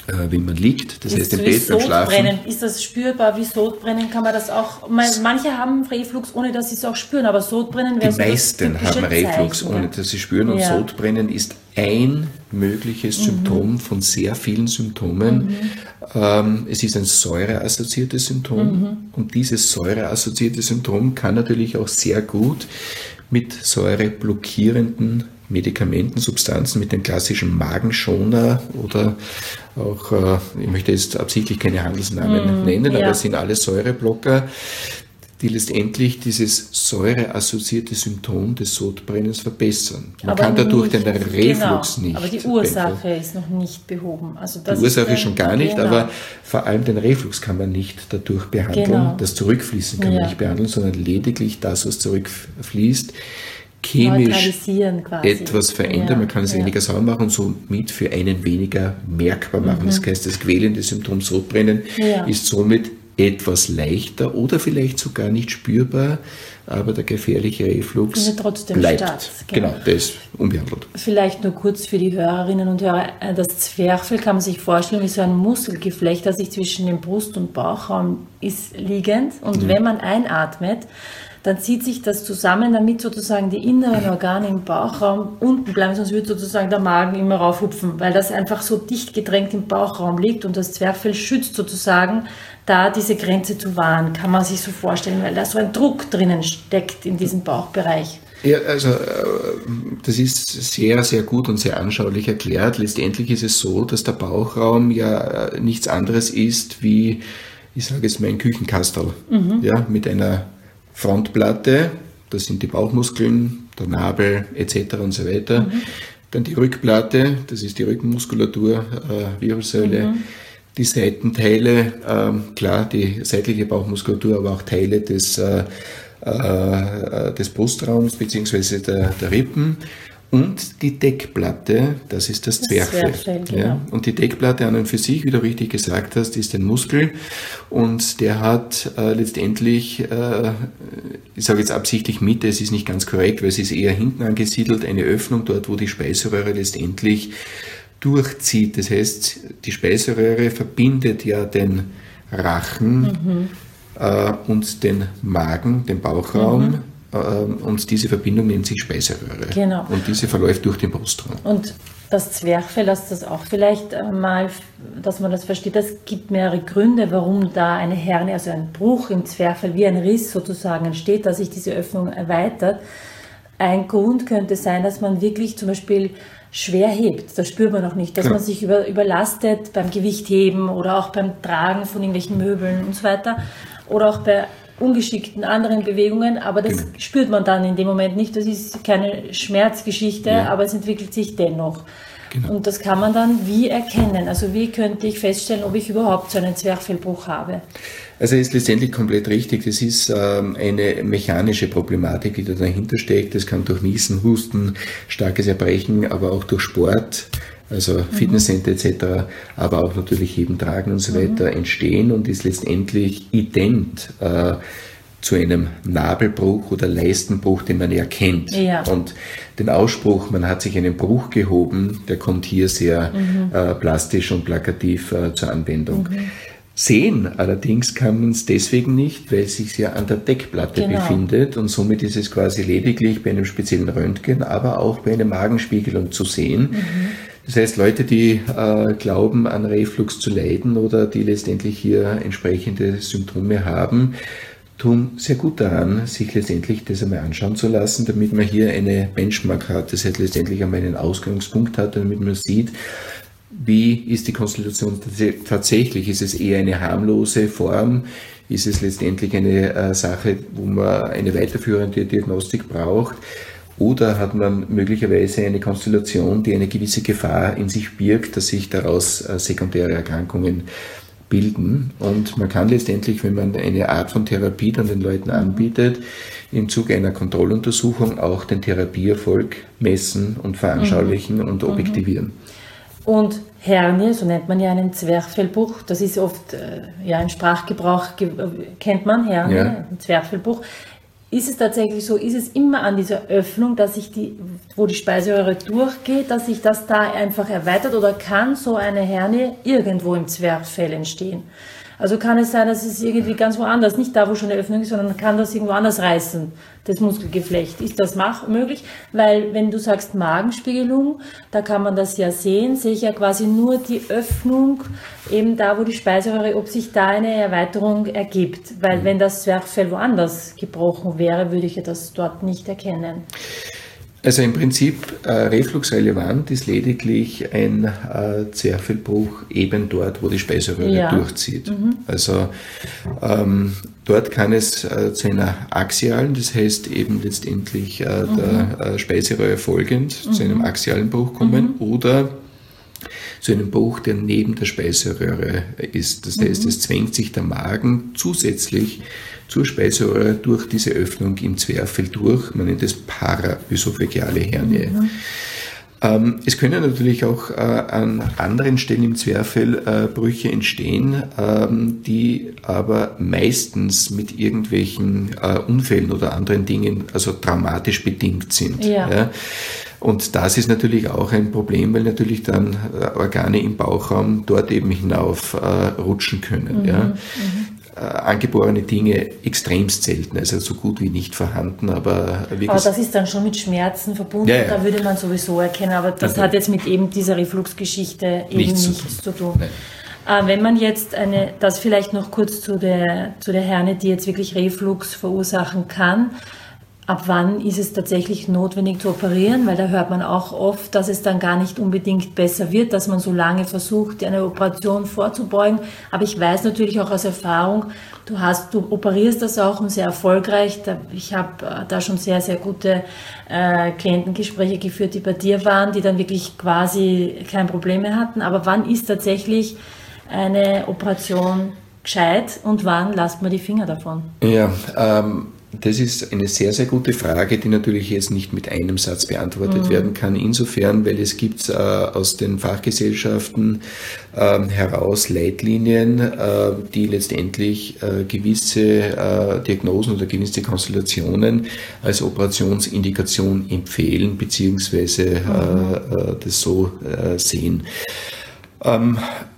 äh, wenn man liegt, das ist heißt im so Bett beim Schlafen. Ist das spürbar wie Sodbrennen? Kann man das auch, manche haben Reflux, ohne dass sie es auch spüren, aber Sodbrennen wäre so das Die meisten haben Reflux, Zeichen, ohne dass sie spüren, und ja. Sodbrennen ist ein mögliches mhm. Symptom von sehr vielen Symptomen. Mhm. Ähm, es ist ein säureassoziiertes Symptom mhm. und dieses säureassoziierte Symptom kann natürlich auch sehr gut mit säureblockierenden Medikamenten, Substanzen, mit dem klassischen Magenschoner oder auch, äh, ich möchte jetzt absichtlich keine Handelsnamen mm, nennen, ja. aber es sind alles Säureblocker, die letztendlich dieses säureassoziierte Symptom des Sodbrennens verbessern. Man aber kann dadurch nicht, den Reflux genau, nicht. Aber die Ursache verbessern. Ist noch nicht behoben. Also das die Ursache ist schon gar nicht, genau. aber vor allem den Reflux kann man nicht dadurch behandeln. Genau. Das Zurückfließen kann ja. man nicht behandeln, sondern lediglich das, was zurückfließt, chemisch etwas verändern. Ja, man kann es ja. weniger sauer machen und somit für einen weniger merkbar machen. Mhm. Das heißt, das quälende Symptom Sodbrennen ja. ist somit etwas leichter oder vielleicht sogar nicht spürbar, aber der gefährliche Reflux findet trotzdem bleibt. Statt. Genau. genau, der ist unbehandelt. Vielleicht nur kurz für die Hörerinnen und Hörer, das Zwerchfell kann man sich vorstellen wie so ein Muskelgeflecht, das sich zwischen dem Brust- und Bauchraum ist liegend, und mhm. wenn man einatmet, dann zieht sich das zusammen, damit sozusagen die inneren Organe im Bauchraum unten bleiben, sonst würde sozusagen der Magen immer raufhupfen, weil das einfach so dicht gedrängt im Bauchraum liegt, und das Zwerchfell schützt sozusagen, da diese Grenze zu wahren, kann man sich so vorstellen, weil da so ein Druck drinnen steckt in diesem Bauchbereich. Ja, also das ist sehr, sehr gut und sehr anschaulich erklärt. Letztendlich ist es so, dass der Bauchraum ja nichts anderes ist wie, ich sage jetzt mal, ein Küchenkastel, mhm. ja, mit einer Frontplatte, das sind die Bauchmuskeln, der Nabel et cetera und so weiter. Mhm. Dann die Rückplatte, das ist die Rückenmuskulatur, äh, Wirbelsäule. Mhm. Die Seitenteile, äh, klar, die seitliche Bauchmuskulatur, aber auch Teile des, äh, äh, des Brustraums bzw. Der, der Rippen. Und die Deckplatte, das ist das, das Zwerchfell. Zwerchfell genau. Ja. Und die Deckplatte an und für sich, wie du richtig gesagt hast, ist ein Muskel, und der hat äh, letztendlich, äh, ich sage jetzt absichtlich Mitte, es ist nicht ganz korrekt, weil es ist eher hinten angesiedelt, eine Öffnung dort, wo die Speiseröhre letztendlich durchzieht. Das heißt, die Speiseröhre verbindet ja den Rachen mhm. äh, und den Magen, den Bauchraum. Mhm. Und diese Verbindung nennt sich Speiseröhre. Genau. Und diese verläuft durch den Brustraum. Und das Zwerchfell, dass das auch vielleicht mal, dass man das versteht, das gibt mehrere Gründe, warum da eine Hernie, also ein Bruch im Zwerchfell, wie ein Riss sozusagen entsteht, dass sich diese Öffnung erweitert. Ein Grund könnte sein, dass man wirklich zum Beispiel schwer hebt. Das spürt man noch nicht, dass genau. man sich über, überlastet beim Gewichtheben oder auch beim Tragen von irgendwelchen Möbeln und so weiter. Oder auch bei ungeschickten anderen Bewegungen, aber das genau. spürt man dann in dem Moment nicht. Das ist keine Schmerzgeschichte, ja. aber es entwickelt sich dennoch. Genau. Und das kann man dann wie erkennen? Also wie könnte ich feststellen, ob ich überhaupt so einen Zwerchfellbruch habe? Also ist letztendlich komplett richtig. Das ist ähm, eine mechanische Problematik, die da dahinter steckt. Das kann durch Niesen, Husten, starkes Erbrechen, aber auch durch Sport, also mhm. Fitnesscenter et cetera, aber auch natürlich Heben, Tragen und so weiter mhm. entstehen und ist letztendlich ident äh, zu einem Nabelbruch oder Leistenbruch, den man ja kennt. Ja. Und den Ausspruch, man hat sich einen Bruch gehoben, der kommt hier sehr mhm. äh, plastisch und plakativ äh, zur Anwendung. Mhm. Sehen allerdings kann man es deswegen nicht, weil es sich ja an der Deckplatte genau. befindet, und somit ist es quasi lediglich bei einem speziellen Röntgen, aber auch bei einer Magenspiegelung zu sehen. Mhm. Das heißt, Leute, die äh, glauben, an Reflux zu leiden oder die letztendlich hier entsprechende Symptome haben, tun sehr gut daran, sich letztendlich das einmal anschauen zu lassen, damit man hier eine Benchmark hat, das heißt letztendlich einmal einen Ausgangspunkt hat, damit man sieht, wie ist die Konstellation tatsächlich? Ist es eher eine harmlose Form? Ist es letztendlich eine äh, Sache, wo man eine weiterführende Diagnostik braucht? Oder hat man möglicherweise eine Konstellation, die eine gewisse Gefahr in sich birgt, dass sich daraus äh, sekundäre Erkrankungen bilden? Und man kann letztendlich, wenn man eine Art von Therapie dann den Leuten anbietet, im Zuge einer Kontrolluntersuchung auch den Therapieerfolg messen und veranschaulichen mhm. und objektivieren. Und Hernie, so nennt man ja einen Zwerchfellbruch, das ist oft, äh, ja, ein Sprachgebrauch, ge- kennt man, Hernie, ja. ein Zwerchfellbruch, ist es tatsächlich so, ist es immer an dieser Öffnung, dass sich die, wo die Speiseröhre durchgeht, dass sich das da einfach erweitert, oder kann so eine Hernie irgendwo im Zwerchfell entstehen? Also kann es sein, dass es irgendwie ganz woanders, nicht da, wo schon eine Öffnung ist, sondern kann das irgendwo anders reißen, das Muskelgeflecht. Ist das mach, möglich? Weil wenn du sagst Magenspiegelung, da kann man das ja sehen, sehe ich ja quasi nur die Öffnung, eben da, wo die Speiseröhre, ob sich da eine Erweiterung ergibt. Weil wenn das Zwerchfell woanders gebrochen wäre, würde ich ja das dort nicht erkennen. Also im Prinzip äh, refluxrelevant ist lediglich ein äh, Zwerchfellbruch eben dort, wo die Speiseröhre ja. durchzieht. Mhm. Also ähm, dort kann es äh, zu einer axialen, das heißt eben letztendlich äh, mhm. der äh, Speiseröhre folgend, mhm. zu einem axialen Bruch kommen mhm. oder zu einem Bruch, der neben der Speiseröhre ist. Das heißt, mhm. es zwängt sich der Magen zusätzlich zur Speiseröhre durch diese Öffnung im Zwerchfell durch. Man nennt es paraösophageale Hernie. Mhm. Ähm, es können natürlich auch äh, an anderen Stellen im Zwerchfell äh, Brüche entstehen, ähm, die aber meistens mit irgendwelchen äh, Unfällen oder anderen Dingen, also traumatisch bedingt sind. Ja. Ja. Und das ist natürlich auch ein Problem, weil natürlich dann äh, Organe im Bauchraum dort eben hinauf äh, rutschen können. Mhm. Ja. Mhm. Äh, angeborene Dinge extremst selten, also so gut wie nicht vorhanden. Aber, aber das ist dann schon mit Schmerzen verbunden, ja, ja. Da würde man sowieso erkennen, aber das ja, hat jetzt mit eben dieser Refluxgeschichte eben nichts, nichts zu tun. Zu tun. Äh, wenn man jetzt eine, das vielleicht noch kurz zu der, zu der Hernie, die jetzt wirklich Reflux verursachen kann, ab wann ist es tatsächlich notwendig zu operieren? Weil da hört man auch oft, dass es dann gar nicht unbedingt besser wird, dass man so lange versucht, eine Operation vorzubeugen. Aber ich weiß natürlich auch aus Erfahrung, du hast, du operierst das auch und sehr erfolgreich. Ich habe da schon sehr, sehr gute äh, Klientengespräche geführt, die bei dir waren, die dann wirklich quasi kein Problem mehr hatten. Aber wann ist tatsächlich eine Operation gescheit und wann lasst man die Finger davon? Ja, ähm das ist eine sehr, sehr gute Frage, die natürlich jetzt nicht mit einem Satz beantwortet mhm. werden kann. Insofern, weil es gibt äh, aus den Fachgesellschaften äh, heraus Leitlinien, äh, die letztendlich äh, gewisse äh, Diagnosen oder gewisse Konstellationen als Operationsindikation empfehlen, beziehungsweise mhm. äh, das so äh, sehen. Ähm,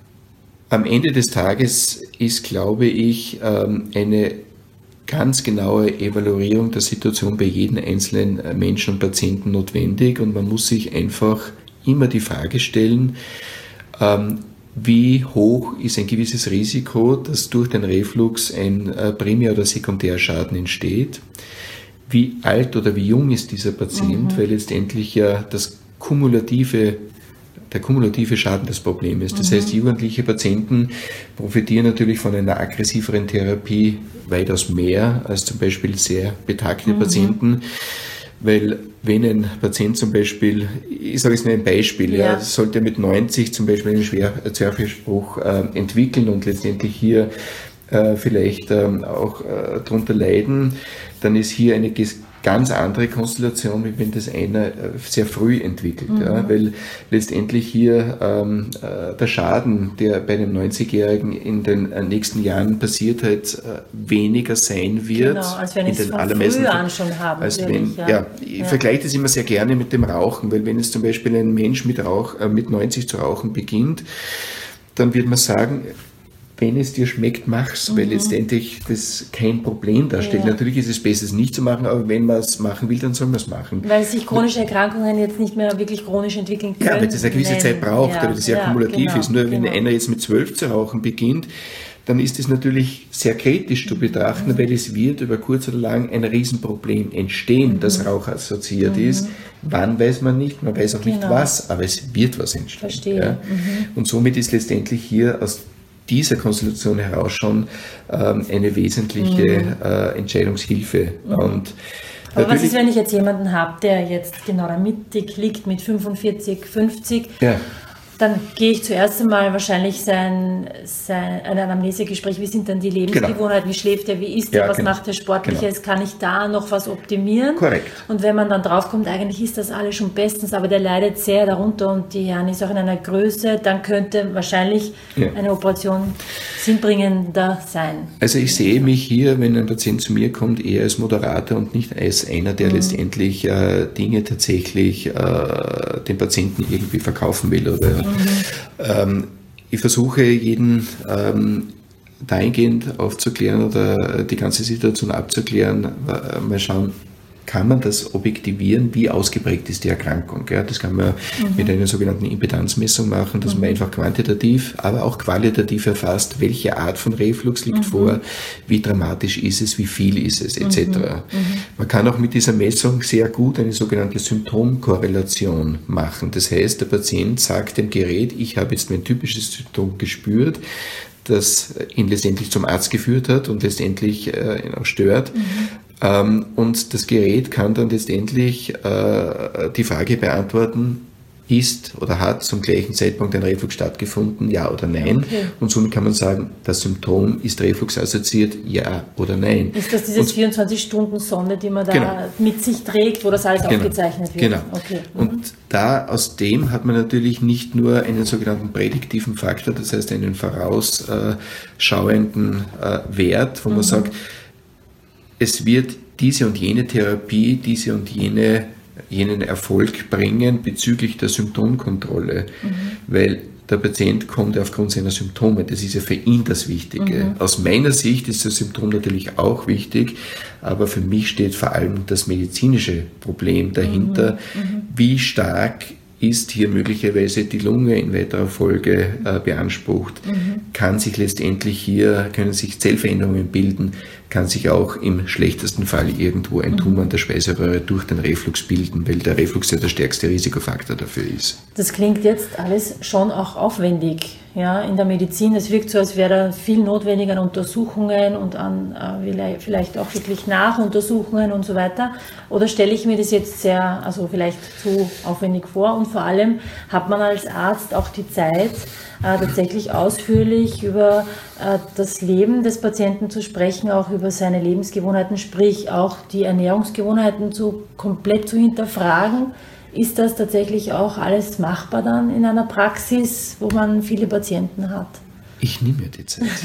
am Ende des Tages ist, glaube ich, ähm, eine ganz genaue Evaluierung der Situation bei jedem einzelnen Menschen und Patienten notwendig, und man muss sich einfach immer die Frage stellen, ähm, wie hoch ist ein gewisses Risiko, dass durch den Reflux ein äh, Primär- oder Sekundärschaden entsteht, wie alt oder wie jung ist dieser Patient, mhm. weil letztendlich ja das kumulative der kumulative Schaden das Problem ist. Das mhm. heißt, jugendliche Patienten profitieren natürlich von einer aggressiveren Therapie weitaus mehr als zum Beispiel sehr betagte mhm. Patienten, weil wenn ein Patient zum Beispiel, ich sage jetzt nur ein Beispiel, ja. Ja, sollte mit neunzig zum Beispiel einen schweren Zwerchfellbruch äh, entwickeln und letztendlich hier äh, vielleicht ähm, auch äh, darunter leiden, dann ist hier eine ganz andere Konstellation, wie wenn das einer sehr früh entwickelt, mhm. ja, weil letztendlich hier ähm, der Schaden, der bei einem neunzigjährigen in den nächsten Jahren passiert hat, weniger sein wird. Genau, als wenn ich es von früh an schon haben. Als wenn, ja. Ja, ich ja. vergleiche das immer sehr gerne mit dem Rauchen, weil wenn jetzt zum Beispiel ein Mensch mit, Rauch, äh, mit neunzig zu rauchen beginnt, dann wird man sagen, wenn es dir schmeckt, mach's, mhm. weil letztendlich das kein Problem darstellt. Ja. Natürlich ist es besser, es nicht zu machen, aber wenn man es machen will, dann soll man es machen. Weil sich chronische Erkrankungen jetzt nicht mehr wirklich chronisch entwickeln können. Ja, weil das eine gewisse Zeit braucht, ja. weil das sehr ja, kumulativ genau, ist. Nur wenn genau. einer jetzt mit zwölf zu rauchen beginnt, dann ist es natürlich sehr kritisch zu betrachten, mhm. weil es wird über kurz oder lang ein Riesenproblem entstehen, mhm. das Rauch assoziiert mhm. ist. Wann weiß man nicht, man weiß auch genau. nicht was, aber es wird was entstehen. Verstehe. Ja? Mhm. Und somit ist letztendlich hier aus dieser Konstellation heraus schon ähm, eine wesentliche mhm. äh, Entscheidungshilfe. Mhm. Und aber was ist, wenn ich jetzt jemanden habe, der jetzt genau da mittig liegt mit fünfundvierzig, fünfzig, ja. dann gehe ich zuerst einmal wahrscheinlich sein, sein, ein Anamnesegespräch, wie sind dann die Lebensgewohnheiten, genau. Wie schläft er, wie isst er, ja, was genau. macht er Sportliches, genau. Kann ich da noch was optimieren? Korrekt. Und wenn man dann draufkommt, eigentlich ist das alles schon bestens, aber der leidet sehr darunter und die Jane ist auch in einer Größe, dann könnte wahrscheinlich ja. eine Operation sinnbringender sein. Also ich sehe mich hier, wenn ein Patient zu mir kommt, eher als Moderator und nicht als einer, der mhm. letztendlich äh, Dinge tatsächlich äh, dem Patienten irgendwie verkaufen will. Oder, mhm. ähm, ich versuche jeden ähm, dahingehend aufzuklären oder die ganze Situation abzuklären, äh, mal schauen, kann man das objektivieren, wie ausgeprägt ist die Erkrankung. Ja, das kann man mhm. mit einer sogenannten Impedanzmessung machen, dass mhm. man einfach quantitativ, aber auch qualitativ erfasst, welche Art von Reflux liegt mhm. vor, wie dramatisch ist es, wie viel ist es, et cetera. Mhm. Man kann auch mit dieser Messung sehr gut eine sogenannte Symptomkorrelation machen. Das heißt, der Patient sagt dem Gerät, ich habe jetzt mein typisches Symptom gespürt, das ihn letztendlich zum Arzt geführt hat und letztendlich äh, ihn auch stört. Mhm. Ähm, und das Gerät kann dann letztendlich äh, die Frage beantworten, ist oder hat zum gleichen Zeitpunkt ein Reflux stattgefunden, ja oder nein. Okay. Und somit kann man sagen, das Symptom ist Reflux assoziiert, ja oder nein. Ist das diese vierundzwanzig-Stunden-Sonde, die man da genau. mit sich trägt, wo das alles genau. aufgezeichnet wird? Genau. Okay. Mhm. Und da aus dem hat man natürlich nicht nur einen sogenannten prädiktiven Faktor, das heißt einen vorausschauenden äh, Wert, wo mhm. man sagt, es wird diese und jene Therapie, diese und jene, jenen Erfolg bringen bezüglich der Symptomkontrolle, mhm. weil der Patient kommt aufgrund seiner Symptome, das ist ja für ihn das Wichtige. Mhm. Aus meiner Sicht ist das Symptom natürlich auch wichtig, aber für mich steht vor allem das medizinische Problem dahinter, mhm. wie stark ist hier möglicherweise die Lunge in weiterer Folge äh, beansprucht, mhm. kann sich letztendlich hier, können sich Zellveränderungen bilden, kann sich auch im schlechtesten Fall irgendwo ein Tumor an der Speiseröhre durch den Reflux bilden, weil der Reflux ja der stärkste Risikofaktor dafür ist. Das klingt jetzt alles schon auch aufwendig, ja, in der Medizin. Es wirkt so, als wäre da viel notwendig an Untersuchungen und an äh, vielleicht auch wirklich Nachuntersuchungen und so weiter. Oder stelle ich mir das jetzt sehr, also vielleicht zu aufwendig vor? Und vor allem hat man als Arzt auch die Zeit, äh, tatsächlich ausführlich über äh, das Leben des Patienten zu sprechen, auch über seine Lebensgewohnheiten, sprich auch die Ernährungsgewohnheiten zu, komplett zu hinterfragen. Ist das tatsächlich auch alles machbar dann in einer Praxis, wo man viele Patienten hat? Ich nehme mir die Zeit.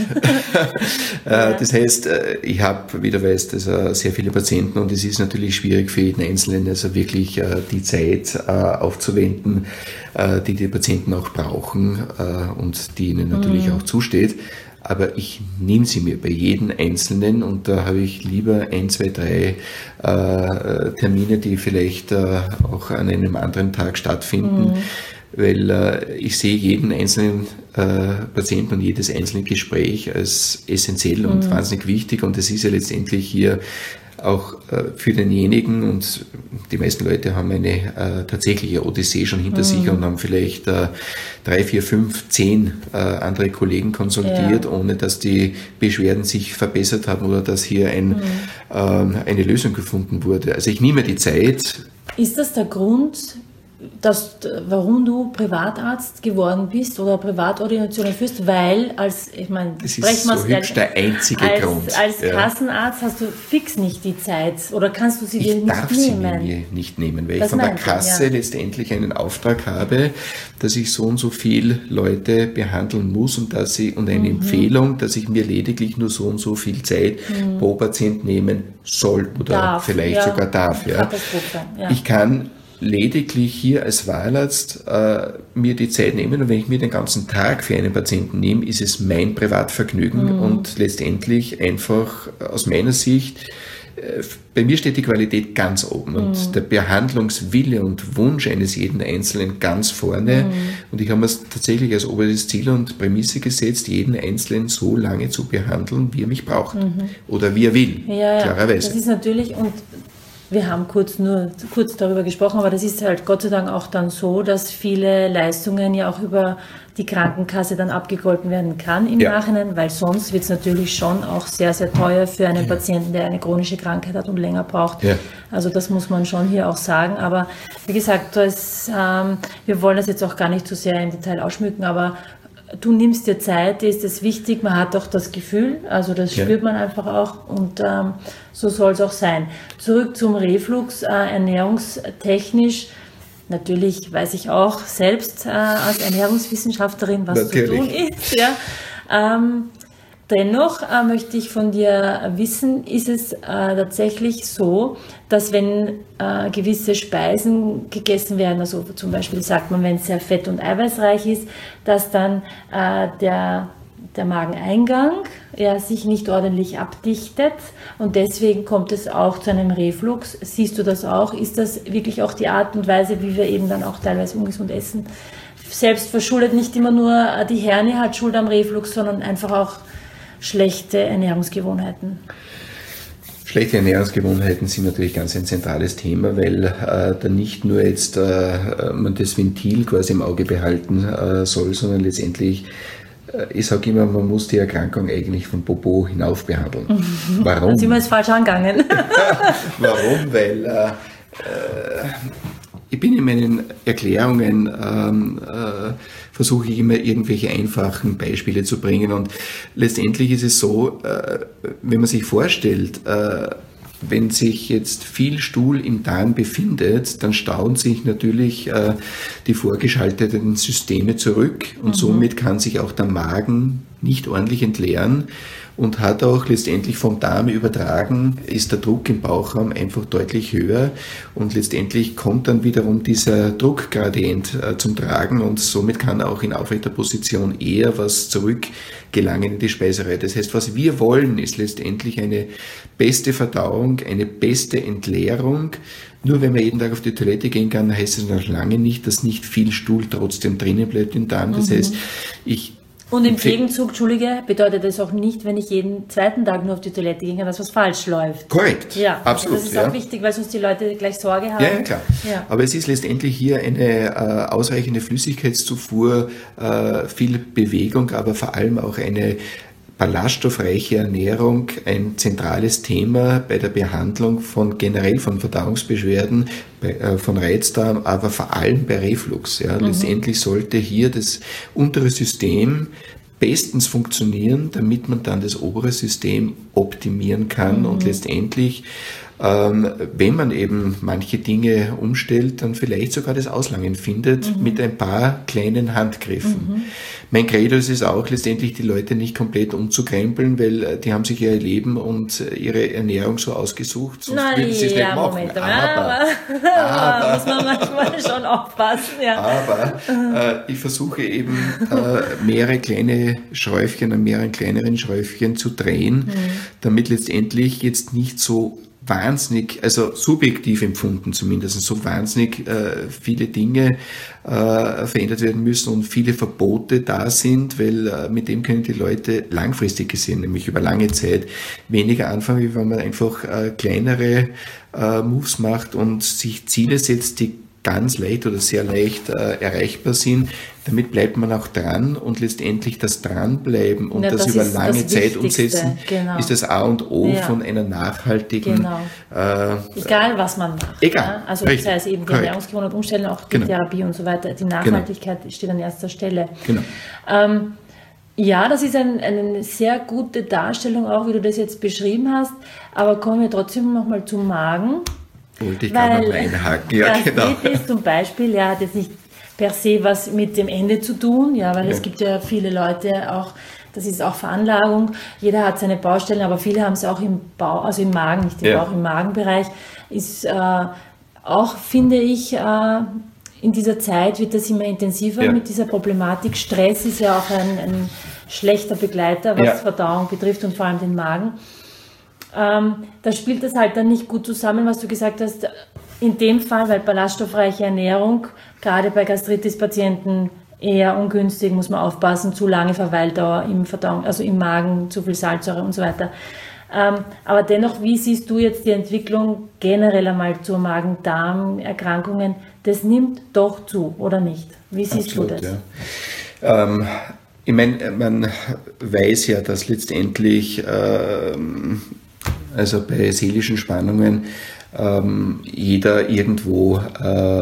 Das heißt, ich habe, wie du weißt, also sehr viele Patienten und es ist natürlich schwierig für jeden Einzelnen, also wirklich die Zeit aufzuwenden, die die Patienten auch brauchen und die ihnen natürlich mhm. auch zusteht. Aber ich nehme sie mir bei jedem Einzelnen und da habe ich lieber ein, zwei, drei äh, Termine, die vielleicht äh, auch an einem anderen Tag stattfinden, mhm. weil äh, ich sehe jeden einzelnen äh, Patienten und jedes einzelne Gespräch als essentiell mhm. und wahnsinnig wichtig und es ist ja letztendlich hier auch äh, für denjenigen und die meisten Leute haben eine äh, tatsächliche Odyssee schon hinter mhm. sich und haben vielleicht äh, drei, vier, fünf, zehn äh, andere Kollegen konsultiert, ja. ohne dass die Beschwerden sich verbessert haben oder dass hier ein, mhm. äh, eine Lösung gefunden wurde. Also ich nehme die Zeit. Ist das der Grund, dass, warum du Privatarzt geworden bist oder Privatordinationen führst, weil als, ich meine, das ist so hübsch der einzige als, Grund. Als ja. Kassenarzt hast du fix nicht die Zeit oder kannst du sie dir ich nicht darf nehmen? Sie mir nicht nehmen, weil das ich von der ich, Kasse ja. letztendlich einen Auftrag habe, dass ich so und so viel Leute behandeln muss und dass ich, und eine mhm. Empfehlung, dass ich mir lediglich nur so und so viel Zeit mhm. pro Patient nehmen soll oder darf, vielleicht ja. sogar darf. Ja. Ja. Ich kann lediglich hier als Wahlarzt äh, mir die Zeit nehmen und wenn ich mir den ganzen Tag für einen Patienten nehme, ist es mein Privatvergnügen mhm. und letztendlich einfach aus meiner Sicht, äh, bei mir steht die Qualität ganz oben mhm. und der Behandlungswille und Wunsch eines jeden Einzelnen ganz vorne mhm. und ich habe mir tatsächlich als oberstes Ziel und Prämisse gesetzt, jeden Einzelnen so lange zu behandeln, wie er mich braucht mhm. oder wie er will, ja, klarerweise. Das ist natürlich und wir haben kurz nur kurz darüber gesprochen, aber das ist halt Gott sei Dank auch dann so, dass viele Leistungen ja auch über die Krankenkasse dann abgegolten werden kann im ja. Nachhinein, weil sonst wird es natürlich schon auch sehr, sehr teuer für einen ja. Patienten, der eine chronische Krankheit hat und länger braucht. Ja. Also das muss man schon hier auch sagen. Aber wie gesagt, das, ähm, wir wollen das jetzt auch gar nicht so sehr im Detail ausschmücken, aber du nimmst dir Zeit, dir ist das wichtig, man hat auch das Gefühl, also das ja. spürt man einfach auch und ähm, so soll es auch sein. Zurück zum Reflux, äh, ernährungstechnisch. Natürlich weiß ich auch selbst äh, als Ernährungswissenschaftlerin, was Natürlich. zu tun ist. Ja. Ähm, dennoch äh, möchte ich von dir wissen, ist es äh, tatsächlich so, dass wenn äh, gewisse Speisen gegessen werden, also zum Beispiel sagt man, wenn es sehr fett- und eiweißreich ist, dass dann äh, der der Mageneingang ja, sich nicht ordentlich abdichtet und deswegen kommt es auch zu einem Reflux. Siehst du das auch? Ist das wirklich auch die Art und Weise, wie wir eben dann auch teilweise ungesund essen? Selbst verschuldet, nicht immer nur die Hernie hat Schuld am Reflux, sondern einfach auch schlechte Ernährungsgewohnheiten. Schlechte Ernährungsgewohnheiten sind natürlich ganz ein zentrales Thema, weil äh, da nicht nur jetzt äh, man das Ventil quasi im Auge behalten äh, soll, sondern letztendlich ich sage immer, man muss die Erkrankung eigentlich vom Popo hinauf behandeln. Mhm. Warum? Da sind wir jetzt falsch angegangen. Warum? Weil äh, ich bin in meinen Erklärungen, ähm, äh, versuche ich immer irgendwelche einfachen Beispiele zu bringen und letztendlich ist es so, äh, wenn man sich vorstellt, äh, wenn sich jetzt viel Stuhl im Darm befindet, dann stauen sich natürlich äh, die vorgeschalteten Systeme zurück und mhm. somit kann sich auch der Magen nicht ordentlich entleeren und hat auch letztendlich vom Darm übertragen, ist der Druck im Bauchraum einfach deutlich höher und letztendlich kommt dann wiederum dieser Druckgradient äh, zum Tragen und somit kann auch in aufrechter Position eher was zurückgelangen in die Speiserei. Das heißt, was wir wollen, ist letztendlich eine beste Verdauung, eine beste Entleerung. Nur wenn man jeden Tag auf die Toilette gehen kann, heißt es noch lange nicht, dass nicht viel Stuhl trotzdem drinnen bleibt im Darm. Das mhm. heißt, ich Und im Gegenzug, Entschuldige, bedeutet das auch nicht, wenn ich jeden zweiten Tag nur auf die Toilette gehen kann, dass was falsch läuft. Korrekt, ja, absolut. Das ist ja. auch wichtig, weil sonst die Leute gleich Sorge haben. Ja, ja klar. Ja. Aber es ist letztendlich hier eine äh, ausreichende Flüssigkeitszufuhr, äh, viel Bewegung, aber vor allem auch eine ballaststoffreiche Ernährung ein zentrales Thema bei der Behandlung von generell von Verdauungsbeschwerden, bei, äh, von Reizdarm, aber vor allem bei Reflux. Ja. Mhm. Letztendlich sollte hier das untere System bestens funktionieren, damit man dann das obere System optimieren kann mhm. und letztendlich Ähm, wenn man eben manche Dinge umstellt, dann vielleicht sogar das Auslangen findet mhm. mit ein paar kleinen Handgriffen. Mhm. Mein Credo ist es auch, letztendlich die Leute nicht komplett umzukrempeln, weil die haben sich ihr Leben und ihre Ernährung so ausgesucht, sonst Na, würden sie es ja, nicht machen. Moment, aber, aber muss man manchmal schon aufpassen. Ja. Aber äh, ich versuche eben äh, mehrere kleine Schräufchen an mehreren kleineren Schräufchen zu drehen, mhm. damit letztendlich jetzt nicht so wahnsinnig, also subjektiv empfunden zumindest, so wahnsinnig äh, viele Dinge äh, verändert werden müssen und viele Verbote da sind, weil äh, mit dem können die Leute langfristig gesehen, nämlich über lange Zeit, weniger anfangen, wie wenn man einfach äh, kleinere äh, Moves macht und sich Ziele setzt, die ganz leicht oder sehr leicht äh, erreichbar sind. Damit bleibt man auch dran und letztendlich das Dranbleiben und ja, das, das über lange das Zeit umsetzen genau. ist das A und O ja. von einer nachhaltigen... Genau. Äh, egal, was man macht. Egal. Ja? Also Richtig. sei es eben die Ernährungsgewohnheit umstellen, auch die genau. Therapie und so weiter. Die Nachhaltigkeit genau. steht an erster Stelle. Genau. Ähm, ja, das ist ein, eine sehr gute Darstellung auch, wie du das jetzt beschrieben hast. Aber kommen wir trotzdem nochmal zum Magen. Wollte ich gerade noch einhaken. Ja, genau. Gastritis zum Beispiel, ja, hat jetzt nicht per se was mit dem Ende zu tun, ja, weil ja. es gibt ja viele Leute auch, das ist auch Veranlagung, jeder hat seine Baustellen, aber viele haben es auch im Bauch, also im Magen, nicht im ja. Bauch, im Magenbereich, ist äh, auch, finde ich, äh, in dieser Zeit wird das immer intensiver ja. mit dieser Problematik. Stress ist ja auch ein, ein schlechter Begleiter, was ja. Verdauung betrifft und vor allem den Magen. Ähm, da spielt das halt dann nicht gut zusammen, was du gesagt hast, in dem Fall, weil ballaststoffreiche Ernährung, gerade bei Gastritis-Patienten eher ungünstig, muss man aufpassen, zu lange Verweildauer im Verdauung, also im Magen, zu viel Salzsäure und so weiter. Ähm, aber dennoch, wie siehst du jetzt die Entwicklung generell einmal zu Magen-Darm-Erkrankungen? Das nimmt doch zu, oder nicht? Wie siehst Absolut, du das? Ja. Ähm, ich meine, man weiß ja, dass letztendlich, ähm, also bei seelischen Spannungen, ähm, jeder irgendwo, äh,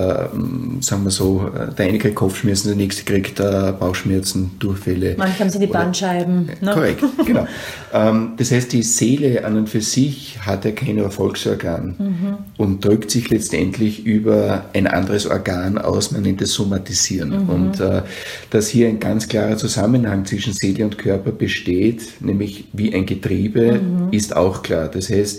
sagen wir so, der eine kriegt Kopfschmerzen, der nächste kriegt äh, Bauchschmerzen, Durchfälle. Manche haben sie die Bandscheiben. Ne? Korrekt, genau. ähm, das heißt, die Seele an und für sich hat ja kein Erfolgsorgan mhm. und drückt sich letztendlich über ein anderes Organ aus, man nennt es Somatisieren. Mhm. Und äh, dass hier ein ganz klarer Zusammenhang zwischen Seele und Körper besteht, nämlich wie ein Getriebe, mhm. ist auch klar. Das heißt,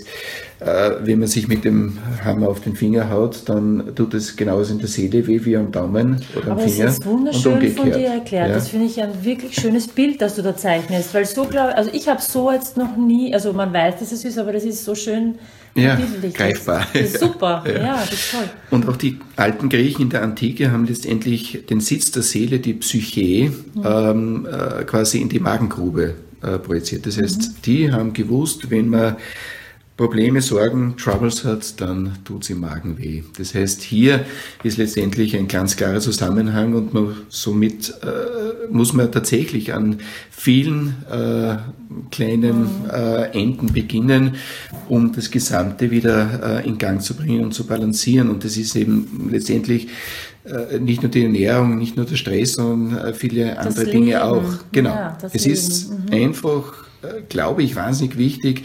wenn man sich mit dem Hammer auf den Finger haut, dann tut es genauso in der Seele weh wie am Daumen oder am Aber Finger. Aber es ist wunderschön von dir erklärt. Ja. Das finde ich ein wirklich schönes Bild, das du da zeichnest. Weil so glaube also ich habe so jetzt noch nie, also man weiß, dass es ist, aber das ist so schön ja, greifbar. Das ist super, ja. ja, das ist toll. Und auch die alten Griechen in der Antike haben letztendlich den Sitz der Seele, die Psyche, mhm. ähm, äh, quasi in die Magengrube äh, projiziert. Das heißt, mhm. die haben gewusst, wenn man Probleme, Sorgen, Troubles hat, dann tut es im Magen weh. Das heißt, hier ist letztendlich ein ganz klarer Zusammenhang und man, somit äh, muss man tatsächlich an vielen äh, kleinen mhm. äh, Enden beginnen, um das Gesamte wieder äh, in Gang zu bringen und zu balancieren. Und das ist eben letztendlich äh, nicht nur die Ernährung, nicht nur der Stress, sondern äh, viele das andere Leben. Dinge auch. Genau. Ja, es Leben. ist mhm. einfach, äh, glaube ich, wahnsinnig wichtig,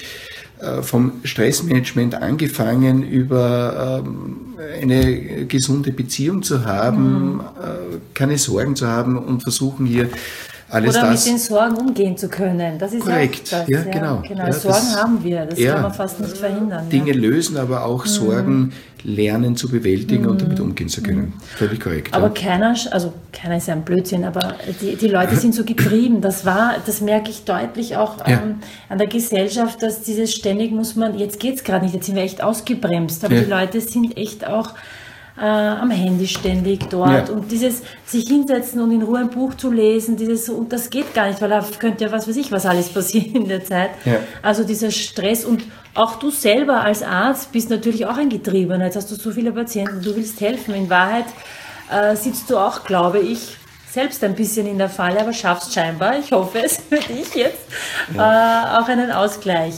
vom Stressmanagement angefangen über ähm, eine gesunde Beziehung zu haben, mhm. äh, keine Sorgen zu haben und versuchen hier alles Oder das... mit den Sorgen umgehen zu können. Das ist korrekt, auch das, ja, ja genau. genau. Ja, Sorgen das, haben wir, das ja, kann man fast nicht verhindern. Dinge ja. lösen, aber auch Sorgen mhm. lernen zu bewältigen mhm. und damit umgehen zu können. Mhm. Völlig korrekt. Aber ja. keiner, also keiner ist ja ein Blödsinn, aber die, die Leute sind so getrieben. Das war, das merke ich deutlich auch ja. ähm, an der Gesellschaft, dass dieses ständig muss man, jetzt geht's gerade nicht, jetzt sind wir echt ausgebremst, aber ja. die Leute sind echt auch Äh, am Handy ständig dort ja. und dieses sich hinsetzen und in Ruhe ein Buch zu lesen, dieses und das geht gar nicht, weil da könnte ja was weiß ich, was alles passieren in der Zeit. Ja. Also dieser Stress und auch du selber als Arzt bist natürlich auch ein Getriebener. Jetzt hast du so viele Patienten, du willst helfen. In Wahrheit äh, sitzt du auch, glaube ich, selbst ein bisschen in der Falle, aber schaffst scheinbar, ich hoffe es für dich jetzt, ja. äh, auch einen Ausgleich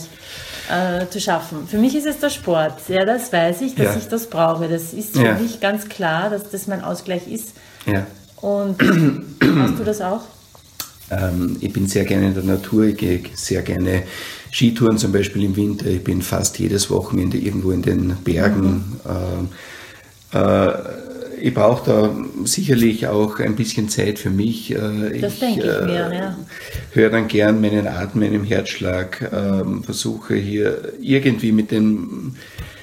Äh, zu schaffen. Für mich ist es der Sport. Ja, das weiß ich, dass ja. ich das brauche. Das ist für ja. mich ganz klar, dass das mein Ausgleich ist. Ja. Und hast du das auch? Ähm, ich bin sehr gerne in der Natur. Ich gehe sehr gerne Skitouren, zum Beispiel im Winter. Ich bin fast jedes Wochenende irgendwo in den Bergen. Mhm. Äh, äh, ich brauche da sicherlich auch ein bisschen Zeit für mich. Das ich, denke ich mir, ja. höre dann gern meinen Atem, meinen Herzschlag, ähm, versuche hier irgendwie mit dem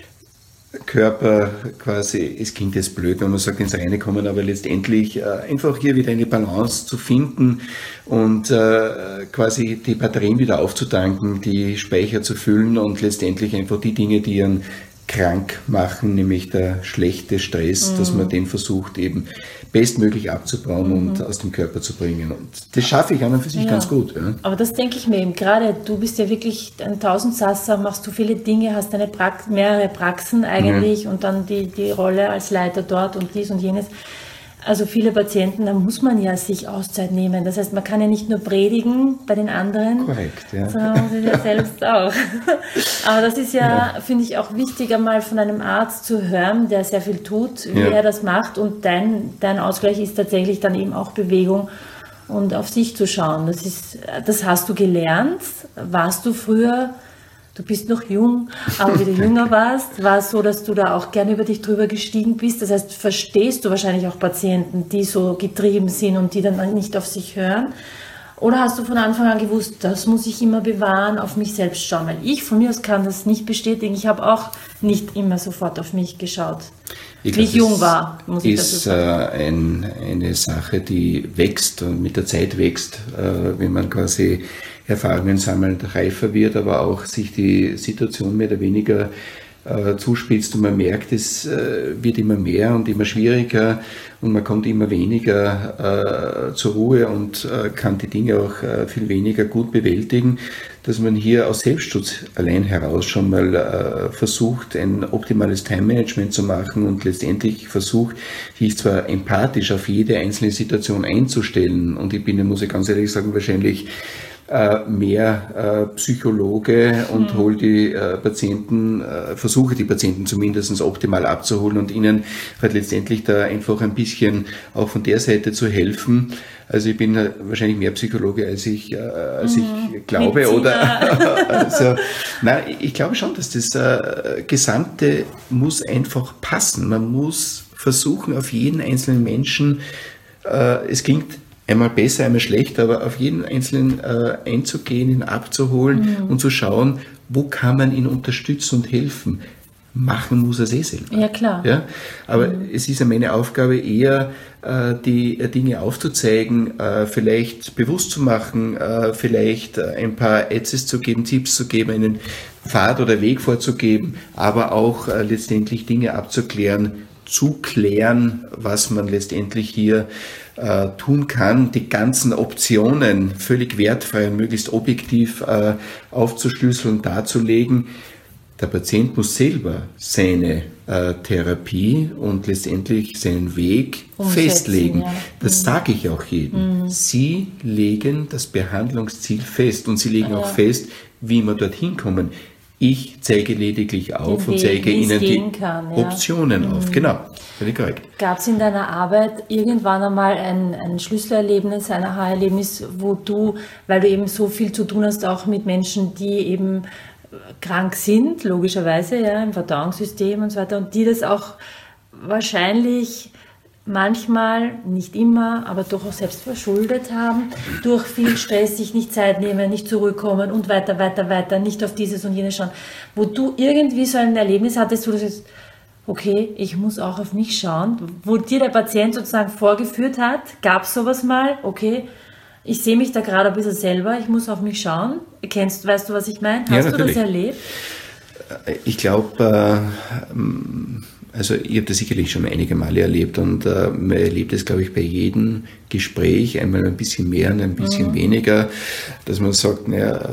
Körper quasi, es klingt jetzt blöd, wenn man sagt, ins Reine kommen, aber letztendlich äh, einfach hier wieder eine Balance zu finden und äh, quasi die Batterien wieder aufzutanken, die Speicher zu füllen und letztendlich einfach die Dinge, die ihren krank machen, nämlich der schlechte Stress, mhm. dass man den versucht eben bestmöglich abzubauen mhm. und aus dem Körper zu bringen. Und das schaffe ich an und für sich ja. ganz gut. Ja. Aber das denke ich mir eben, gerade du bist ja wirklich ein Tausendsasser, machst du viele Dinge, hast eine Prax- mehrere Praxen eigentlich mhm. und dann die, die Rolle als Leiter dort und dies und jenes. Also viele Patienten, da muss man ja sich Auszeit nehmen. Das heißt, man kann ja nicht nur predigen bei den anderen, korrekt, ja. sondern man muss ja selbst auch. Aber das ist ja, ja. finde ich, auch wichtig, einmal von einem Arzt zu hören, der sehr viel tut, wie ja. er das macht. Und dein, dein Ausgleich ist tatsächlich dann eben auch Bewegung und auf sich zu schauen. Das ist, das hast du gelernt. Warst du früher... Du bist noch jung, aber wie du jünger warst, war es so, dass du da auch gerne über dich drüber gestiegen bist. Das heißt, verstehst du wahrscheinlich auch Patienten, die so getrieben sind und die dann nicht auf sich hören? Oder hast du von Anfang an gewusst, das muss ich immer bewahren, auf mich selbst schauen? Weil ich von mir aus kann das nicht bestätigen. Ich habe auch nicht immer sofort auf mich geschaut, ich wie glaub, ich jung war. Muss ich dazu sagen. Ist äh, ein, eine Sache, die wächst und mit der Zeit wächst, äh, wenn man quasi Erfahrungen sammelt, reifer wird, aber auch sich die Situation mehr oder weniger äh, zuspitzt und man merkt, es äh, wird immer mehr und immer schwieriger und man kommt immer weniger äh, zur Ruhe und äh, kann die Dinge auch äh, viel weniger gut bewältigen, dass man hier aus Selbstschutz allein heraus schon mal äh, versucht, ein optimales Time-Management zu machen und letztendlich versucht, sich zwar empathisch auf jede einzelne Situation einzustellen und ich bin, muss ich ganz ehrlich sagen, wahrscheinlich äh, mehr äh, Psychologe und mhm. hole die äh, Patienten, äh, versuche die Patienten zumindest optimal abzuholen und ihnen halt letztendlich da einfach ein bisschen auch von der Seite zu helfen. Also ich bin wahrscheinlich mehr Psychologe, als ich, äh, als mhm. ich glaube. Mediziner. Oder also, nein, ich glaube schon, dass das äh, Gesamte muss einfach passen. Man muss versuchen, auf jeden einzelnen Menschen, äh, es klingt einmal besser, einmal schlechter, aber auf jeden Einzelnen äh, einzugehen, ihn abzuholen mhm. und zu schauen, wo kann man ihn unterstützen und helfen. Machen muss er es eh selber. Ja, klar. Ja? Aber mhm. es ist ja meine Aufgabe eher, äh, die äh, Dinge aufzuzeigen, äh, vielleicht bewusst zu machen, äh, vielleicht äh, ein paar Advices zu geben, Tipps zu geben, einen Pfad oder Weg vorzugeben, aber auch äh, letztendlich Dinge abzuklären, zu klären, was man letztendlich hier äh, tun kann, die ganzen Optionen völlig wertfrei und möglichst objektiv äh, aufzuschlüsseln, darzulegen. Der Patient muss selber seine äh, Therapie und letztendlich seinen Weg umsetzen, festlegen. Ja. Das mhm. sage ich auch jedem. Mhm. Sie legen das Behandlungsziel fest und Sie legen ja. auch fest, wie wir dorthin kommen. Ich zeige lediglich auf und zeige Ihnen die kann, ja. Optionen mhm. auf. Genau, völlig korrekt. Gab es in deiner Arbeit irgendwann einmal ein, ein Schlüsselerlebnis, ein Aha-Erlebnis, wo du, weil du eben so viel zu tun hast, auch mit Menschen, die eben krank sind, logischerweise, ja, im Verdauungssystem und so weiter, und die das auch wahrscheinlich manchmal, nicht immer, aber doch auch selbst verschuldet haben, durch viel Stress sich nicht Zeit nehmen, nicht zurückkommen und weiter, weiter, weiter, nicht auf dieses und jenes schauen, wo du irgendwie so ein Erlebnis hattest, wo du sagst, okay, ich muss auch auf mich schauen, wo dir der Patient sozusagen vorgeführt hat, gab es sowas mal, okay, ich sehe mich da gerade ein bisschen selber, ich muss auf mich schauen. Kennst, weißt du, was ich meine? Hast ja, du das erlebt? Ich glaube, äh, also ich habe das sicherlich schon einige Male erlebt und äh, man erlebt es, glaube ich, bei jedem Gespräch einmal ein bisschen mehr und ein bisschen mhm. weniger, dass man sagt, naja,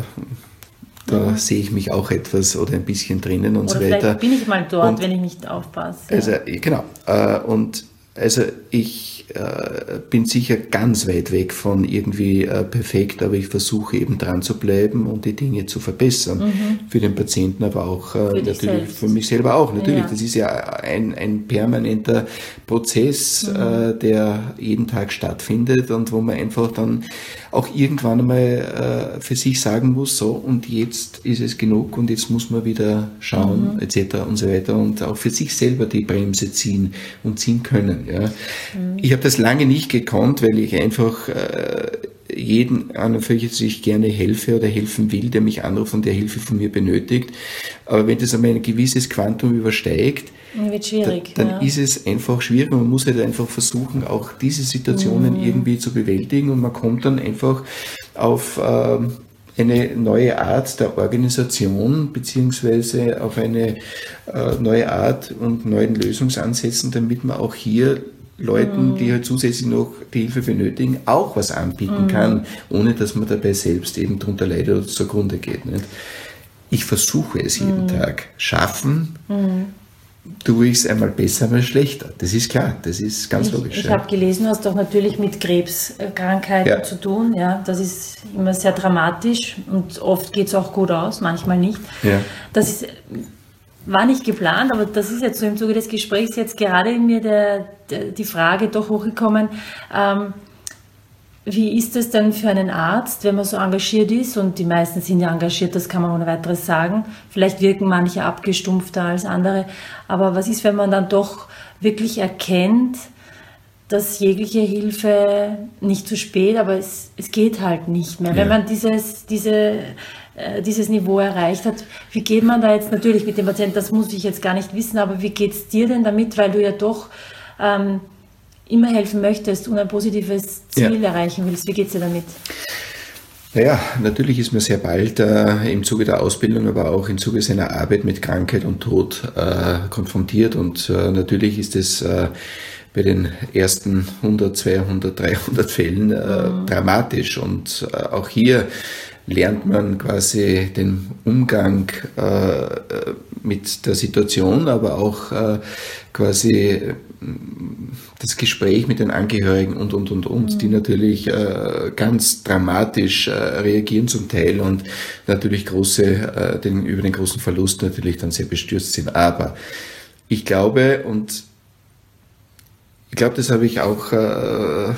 da mhm. sehe ich mich auch etwas oder ein bisschen drinnen und oder so weiter. Vielleicht bin ich mal dort, und, wenn ich nicht aufpasse. Also genau. Äh, und also ich äh, bin sicher ganz weit weg von irgendwie äh, perfekt, aber ich versuche eben dran zu bleiben und die Dinge zu verbessern. Mhm. Für den Patienten, aber auch äh, für natürlich für mich selber auch. Natürlich, ja. Das ist ja ein, ein permanenter Prozess, mhm. äh, der jeden Tag stattfindet und wo man einfach dann auch irgendwann einmal äh, für sich sagen muss, so und jetzt ist es genug und jetzt muss man wieder schauen, mhm. et cetera und so weiter und auch für sich selber die Bremse ziehen und ziehen können. Ja. Mhm. Ich habe das lange nicht gekonnt, weil ich einfach äh, jeden an und für sich gerne helfe oder helfen will, der mich anruft und der Hilfe von mir benötigt. Aber wenn das einmal ein gewisses Quantum übersteigt, wird schwierig, da, dann ja. ist es einfach schwierig. Man muss halt einfach versuchen, auch diese Situationen mhm. irgendwie zu bewältigen und man kommt dann einfach auf äh, eine neue Art der Organisation beziehungsweise auf eine äh, neue Art und neuen Lösungsansätzen, damit man auch hier Leuten, die halt zusätzlich noch die Hilfe benötigen, auch was anbieten mm. kann, ohne dass man dabei selbst eben drunter leidet oder zugrunde geht. Nicht? Ich versuche es jeden mm. Tag. Schaffen mm. tue ich es einmal besser, einmal schlechter. Das ist klar, das ist ganz ich, logisch. Ich ja. habe gelesen, du hast doch natürlich mit Krebskrankheiten ja. zu tun. Ja, das ist immer sehr dramatisch und oft geht es auch gut aus, manchmal nicht. Ja. Das ist... War nicht geplant, aber das ist jetzt so im Zuge des Gesprächs jetzt gerade in mir der, der, die Frage doch hochgekommen, ähm, wie ist es denn für einen Arzt, wenn man so engagiert ist, und die meisten sind ja engagiert, das kann man ohne weiteres sagen, vielleicht wirken manche abgestumpfter als andere, aber was ist, wenn man dann doch wirklich erkennt, dass jegliche Hilfe nicht zu spät, aber es, es geht halt nicht mehr. Ja. Wenn man dieses, diese, äh, dieses Niveau erreicht hat, wie geht man da jetzt natürlich mit dem Patienten, das muss ich jetzt gar nicht wissen, aber wie geht es dir denn damit, weil du ja doch ähm, immer helfen möchtest und ein positives Ziel ja. erreichen willst. Wie geht es dir damit? Naja, natürlich ist man sehr bald äh, im Zuge der Ausbildung, aber auch im Zuge seiner Arbeit mit Krankheit und Tod äh, konfrontiert. Und äh, natürlich ist es äh, bei den ersten hundert, zweihundert, dreihundert Fällen äh, mhm. dramatisch. Und äh, auch hier lernt man quasi den Umgang äh, mit der Situation, aber auch äh, quasi das Gespräch mit den Angehörigen und, und, und, und, mhm. die natürlich äh, ganz dramatisch äh, reagieren zum Teil und natürlich große, äh, den, über den großen Verlust natürlich dann sehr bestürzt sind. Aber ich glaube, und ich glaube, das habe ich auch, äh, äh,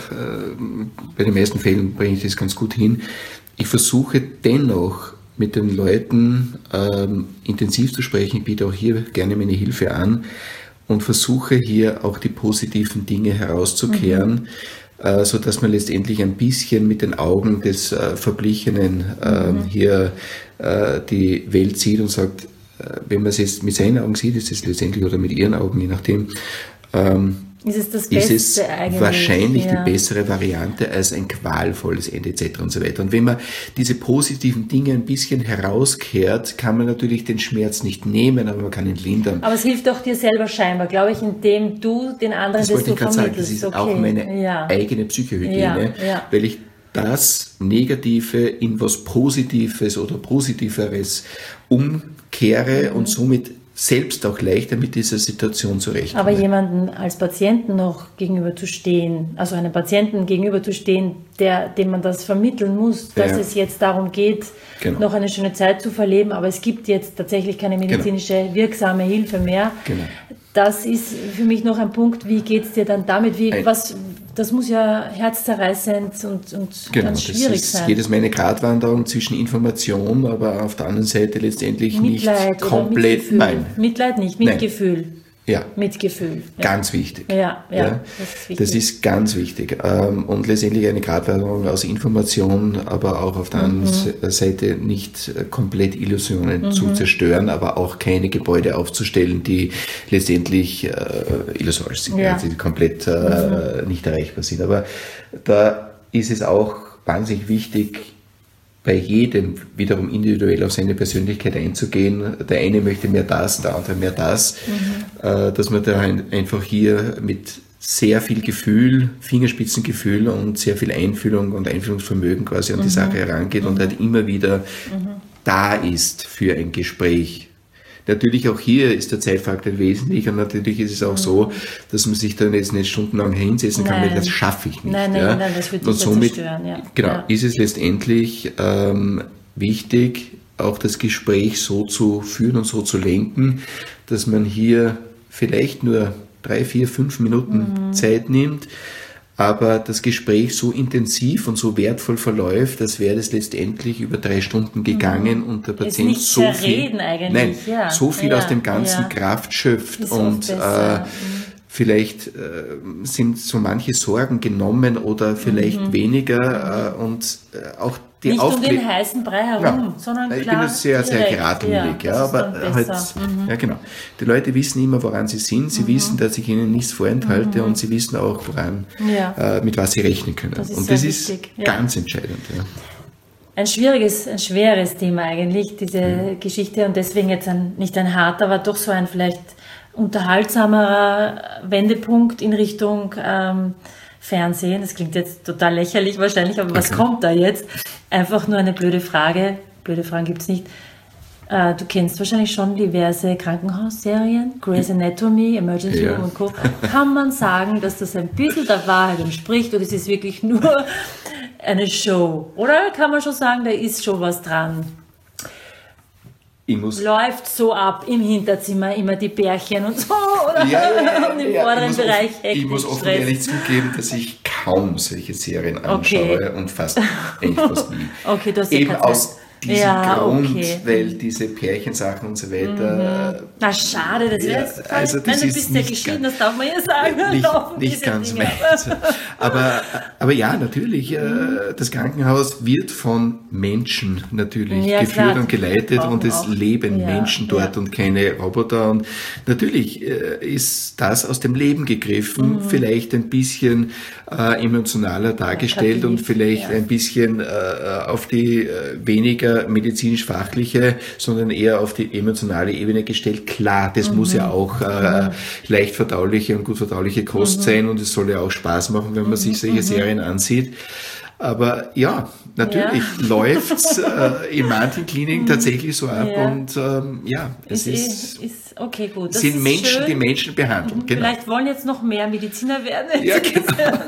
bei den meisten Fällen bringe ich das ganz gut hin. Ich versuche dennoch mit den Leuten ähm, intensiv zu sprechen. Ich biete auch hier gerne meine Hilfe an und versuche hier auch die positiven Dinge herauszukehren, mhm. äh, so dass man letztendlich ein bisschen mit den Augen des äh, Verblichenen äh, mhm. hier äh, die Welt sieht und sagt, äh, wenn man es jetzt mit seinen Augen sieht, ist es letztendlich, oder mit ihren Augen, je nachdem, ähm, Ist es das Beste ist es eigentlich? wahrscheinlich ja. die bessere Variante als ein qualvolles Ende et cetera und so weiter. Und wenn man diese positiven Dinge ein bisschen herauskehrt, kann man natürlich den Schmerz nicht nehmen, aber man kann ihn lindern. Aber es hilft auch dir selber scheinbar, glaube ich, indem du den anderen das, das wollte ich gerade sagen, das ist okay. auch meine ja. eigene Psychohygiene, ja, ja. weil ich das Negative in was Positives oder Positiveres umkehre mhm. und somit selbst auch leichter mit dieser Situation zurechtkommen. Aber jemanden als Patienten noch gegenüber zu stehen, also einem Patienten gegenüber zu stehen, der, dem man das vermitteln muss, dass ja. es jetzt darum geht, genau. noch eine schöne Zeit zu verleben, aber es gibt jetzt tatsächlich keine medizinische genau. wirksame Hilfe mehr. Genau. Das ist für mich noch ein Punkt, wie geht es dir dann damit? Wie, was, das muss ja herzzerreißend und, und genau, ganz schwierig das ist sein. Jedes Mal eine Gratwanderung zwischen Information, aber auf der anderen Seite letztendlich Mitleid nicht komplett. Mitgefühl. Nein. Mitleid nicht, Mitgefühl. Ja. Mitgefühl. Ja. Ganz wichtig. Ja, ja, ja. Das ist wichtig. Das ist ganz wichtig. Und letztendlich eine Gratwanderung aus Information, aber auch auf der mhm. anderen Seite nicht komplett Illusionen mhm. zu zerstören, aber auch keine Gebäude aufzustellen, die letztendlich äh, illusorisch sind, ja. also die komplett äh, mhm. nicht erreichbar sind. Aber da ist es auch wahnsinnig wichtig, bei jedem wiederum individuell auf seine Persönlichkeit einzugehen. Der eine möchte mehr das, der andere mehr das. Mhm. Äh, dass man da einfach hier mit sehr viel Gefühl, Fingerspitzengefühl und sehr viel Einfühlung und Einfühlungsvermögen quasi an die mhm. Sache herangeht mhm. und halt immer wieder mhm. da ist für ein Gespräch. Natürlich auch hier ist der Zeitfaktor wesentlich und natürlich ist es auch mhm. so, dass man sich dann jetzt nicht stundenlang hinsetzen kann, weil das schaffe ich nicht. Nein, nein, ja. nein, das wird dich somit, zerstören. Ja. Genau, ja. ist es letztendlich ähm, wichtig, auch das Gespräch so zu führen und so zu lenken, dass man hier vielleicht nur drei, vier, fünf Minuten mhm. Zeit nimmt, aber das Gespräch so intensiv und so wertvoll verläuft, als wäre das letztendlich über drei Stunden gegangen mhm. und der Patient nicht so viel, nein, ja. so viel ja. aus dem ganzen ja. Kraft schöpft ist und äh, mhm. vielleicht äh, sind so manche Sorgen genommen oder vielleicht mhm. weniger äh, und äh, auch die Nicht Aufklä- um den heißen Brei herum, ja. sondern ich klar bin jetzt sehr, sehr direkt. geradlinig, ja, ja, aber halt, mhm. ja genau. Die Leute wissen immer, woran sie sind, sie mhm. wissen, dass ich ihnen nichts vorenthalte mhm. und sie wissen auch, woran, ja. äh, mit was sie rechnen können. Das und das wichtig. ist ja. ganz entscheidend. Ja. Ein schwieriges, ein schweres Thema eigentlich, diese mhm. Geschichte und deswegen jetzt ein, nicht ein harter, aber doch so ein vielleicht unterhaltsamerer Wendepunkt in Richtung ähm, Fernsehen. Das klingt jetzt total lächerlich wahrscheinlich, aber was okay. kommt da jetzt? Einfach nur eine blöde Frage. Blöde Fragen gibt es nicht. Äh, du kennst wahrscheinlich schon diverse Krankenhausserien, Grey's Anatomy, Emergency Room ja. und Co. Kann man sagen, dass das ein bisschen der Wahrheit entspricht oder ist es wirklich nur eine Show? Oder kann man schon sagen, da ist schon was dran? Ich muss Läuft so ab im Hinterzimmer, immer die Bärchen und so, oder? Ja, ja, ja, und im ja, vorderen ich Bereich offen, Ich muss offen ehrlich zugeben, dass ich kaum solche Serien anschaue okay. und fast eigentlich fast nie. Okay, du hast Eben ja aus diesen ja, Grund, okay. weil diese Pärchensachen und so weiter. Mhm. Na schade, das wäre jetzt ja, also das Nein, du ist bist ja geschieden, das darf man ja sagen. Nicht, nicht ganz meins. Aber, aber ja, natürlich, mhm. das Krankenhaus wird von Menschen natürlich ja, geführt klar, und geleitet und es auch. leben ja, Menschen dort ja. und keine Roboter. Und natürlich ist das aus dem Leben gegriffen, mhm. vielleicht ein bisschen äh, emotionaler dargestellt ja, und vielleicht ja. ein bisschen äh, auf die äh, weniger medizinisch-fachliche, sondern eher auf die emotionale Ebene gestellt. Klar, das mhm. muss ja auch äh, mhm. leicht verdauliche und gut verdauliche Kost mhm. sein und es soll ja auch Spaß machen, wenn man mhm. sich solche mhm. Serien ansieht. Aber ja, natürlich ja. läuft's äh, in manchen Kliniken tatsächlich so ab ja. und ähm, ja, es ist, ist, ist okay, gut. Das sind ist Menschen, schön. die Menschen behandeln. Mhm. Genau. Vielleicht wollen jetzt noch mehr Mediziner werden. Ja, genau.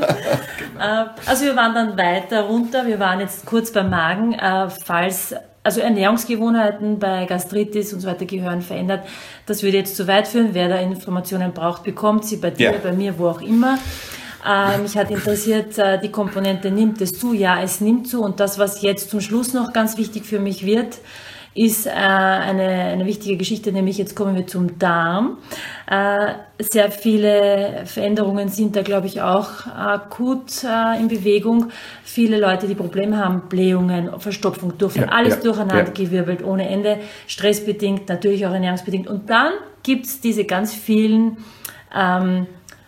genau. Also wir waren dann weiter runter, wir waren jetzt kurz beim Magen, äh, falls also Ernährungsgewohnheiten bei Gastritis und so weiter gehören verändert. Das würde jetzt zu weit führen. Wer da Informationen braucht, bekommt sie bei dir, ja. bei mir, wo auch immer. Äh, mich hat interessiert, äh, die Komponente, nimmt es zu? Ja, es nimmt zu. Und das, was jetzt zum Schluss noch ganz wichtig für mich wird, ist äh, eine, eine wichtige Geschichte, nämlich jetzt kommen wir zum Darm. Äh, sehr viele Veränderungen sind da, glaube ich, auch akut äh, in Bewegung. Viele Leute, die Probleme haben, Blähungen, Verstopfung, Durchfall, ja, alles ja, durcheinander ja. gewirbelt, ohne Ende, stressbedingt, natürlich auch ernährungsbedingt. Und dann gibt's diese ganz vielen ähm,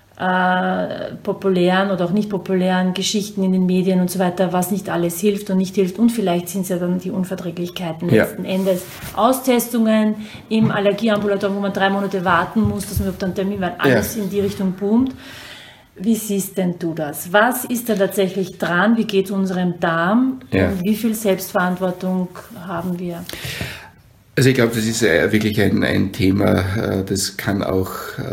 Äh, populären oder auch nicht populären Geschichten in den Medien und so weiter, was nicht alles hilft und nicht hilft. Und vielleicht sind es ja dann die Unverträglichkeiten ja. letzten Endes. Austestungen im Allergieambulatorium, wo man drei Monate warten muss, dass man überhaupt einen Termin, weil alles ja. in die Richtung boomt. Wie siehst denn du das? Was ist da tatsächlich dran? Wie geht es unserem Darm? Ja. Und wie viel Selbstverantwortung haben wir? Also ich glaube, das ist wirklich ein, ein Thema, das kann auch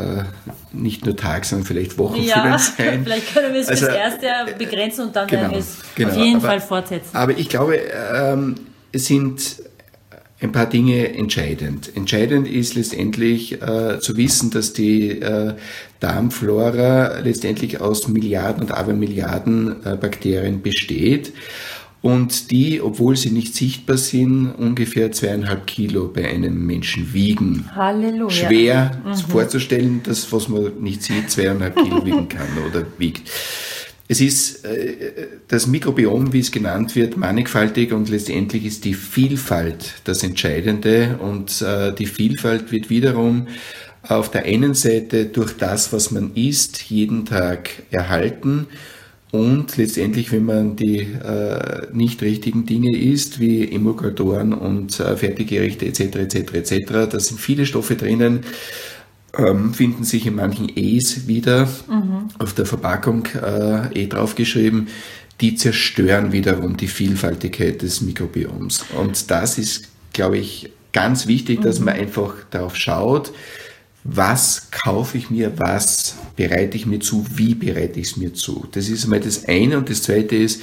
nicht nur Tag, sondern vielleicht wochenfüllend ja, sein. Vielleicht können wir es also, das erste begrenzen und dann genau, werden wir es genau, auf jeden aber, Fall fortsetzen. Aber ich glaube, ähm, es sind ein paar Dinge entscheidend. Entscheidend ist letztendlich äh, zu wissen, dass die äh, Darmflora letztendlich aus Milliarden und Abermilliarden äh, Bakterien besteht. Und die, obwohl sie nicht sichtbar sind, ungefähr zweieinhalb Kilo bei einem Menschen wiegen. Halleluja. Schwer mhm. vorzustellen, dass was man nicht sieht, zweieinhalb Kilo wiegen kann oder wiegt. Es ist äh, das Mikrobiom, wie es genannt wird, mannigfaltig und letztendlich ist die Vielfalt das Entscheidende. Und äh, die Vielfalt wird wiederum auf der einen Seite durch das, was man isst, jeden Tag erhalten. Und letztendlich, wenn man die äh, nicht richtigen Dinge isst, wie Emulgatoren und äh, Fertiggerichte et cetera et cetera et cetera, da sind viele Stoffe drinnen, ähm, finden sich in manchen E's wieder, mhm. auf der Verpackung äh, eh draufgeschrieben, die zerstören wiederum die Vielfaltigkeit des Mikrobioms. Und das ist, glaube ich, ganz wichtig, mhm. dass man einfach darauf schaut, was kaufe ich mir, was bereite ich mir zu, wie bereite ich es mir zu. Das ist einmal das eine. Und das zweite ist,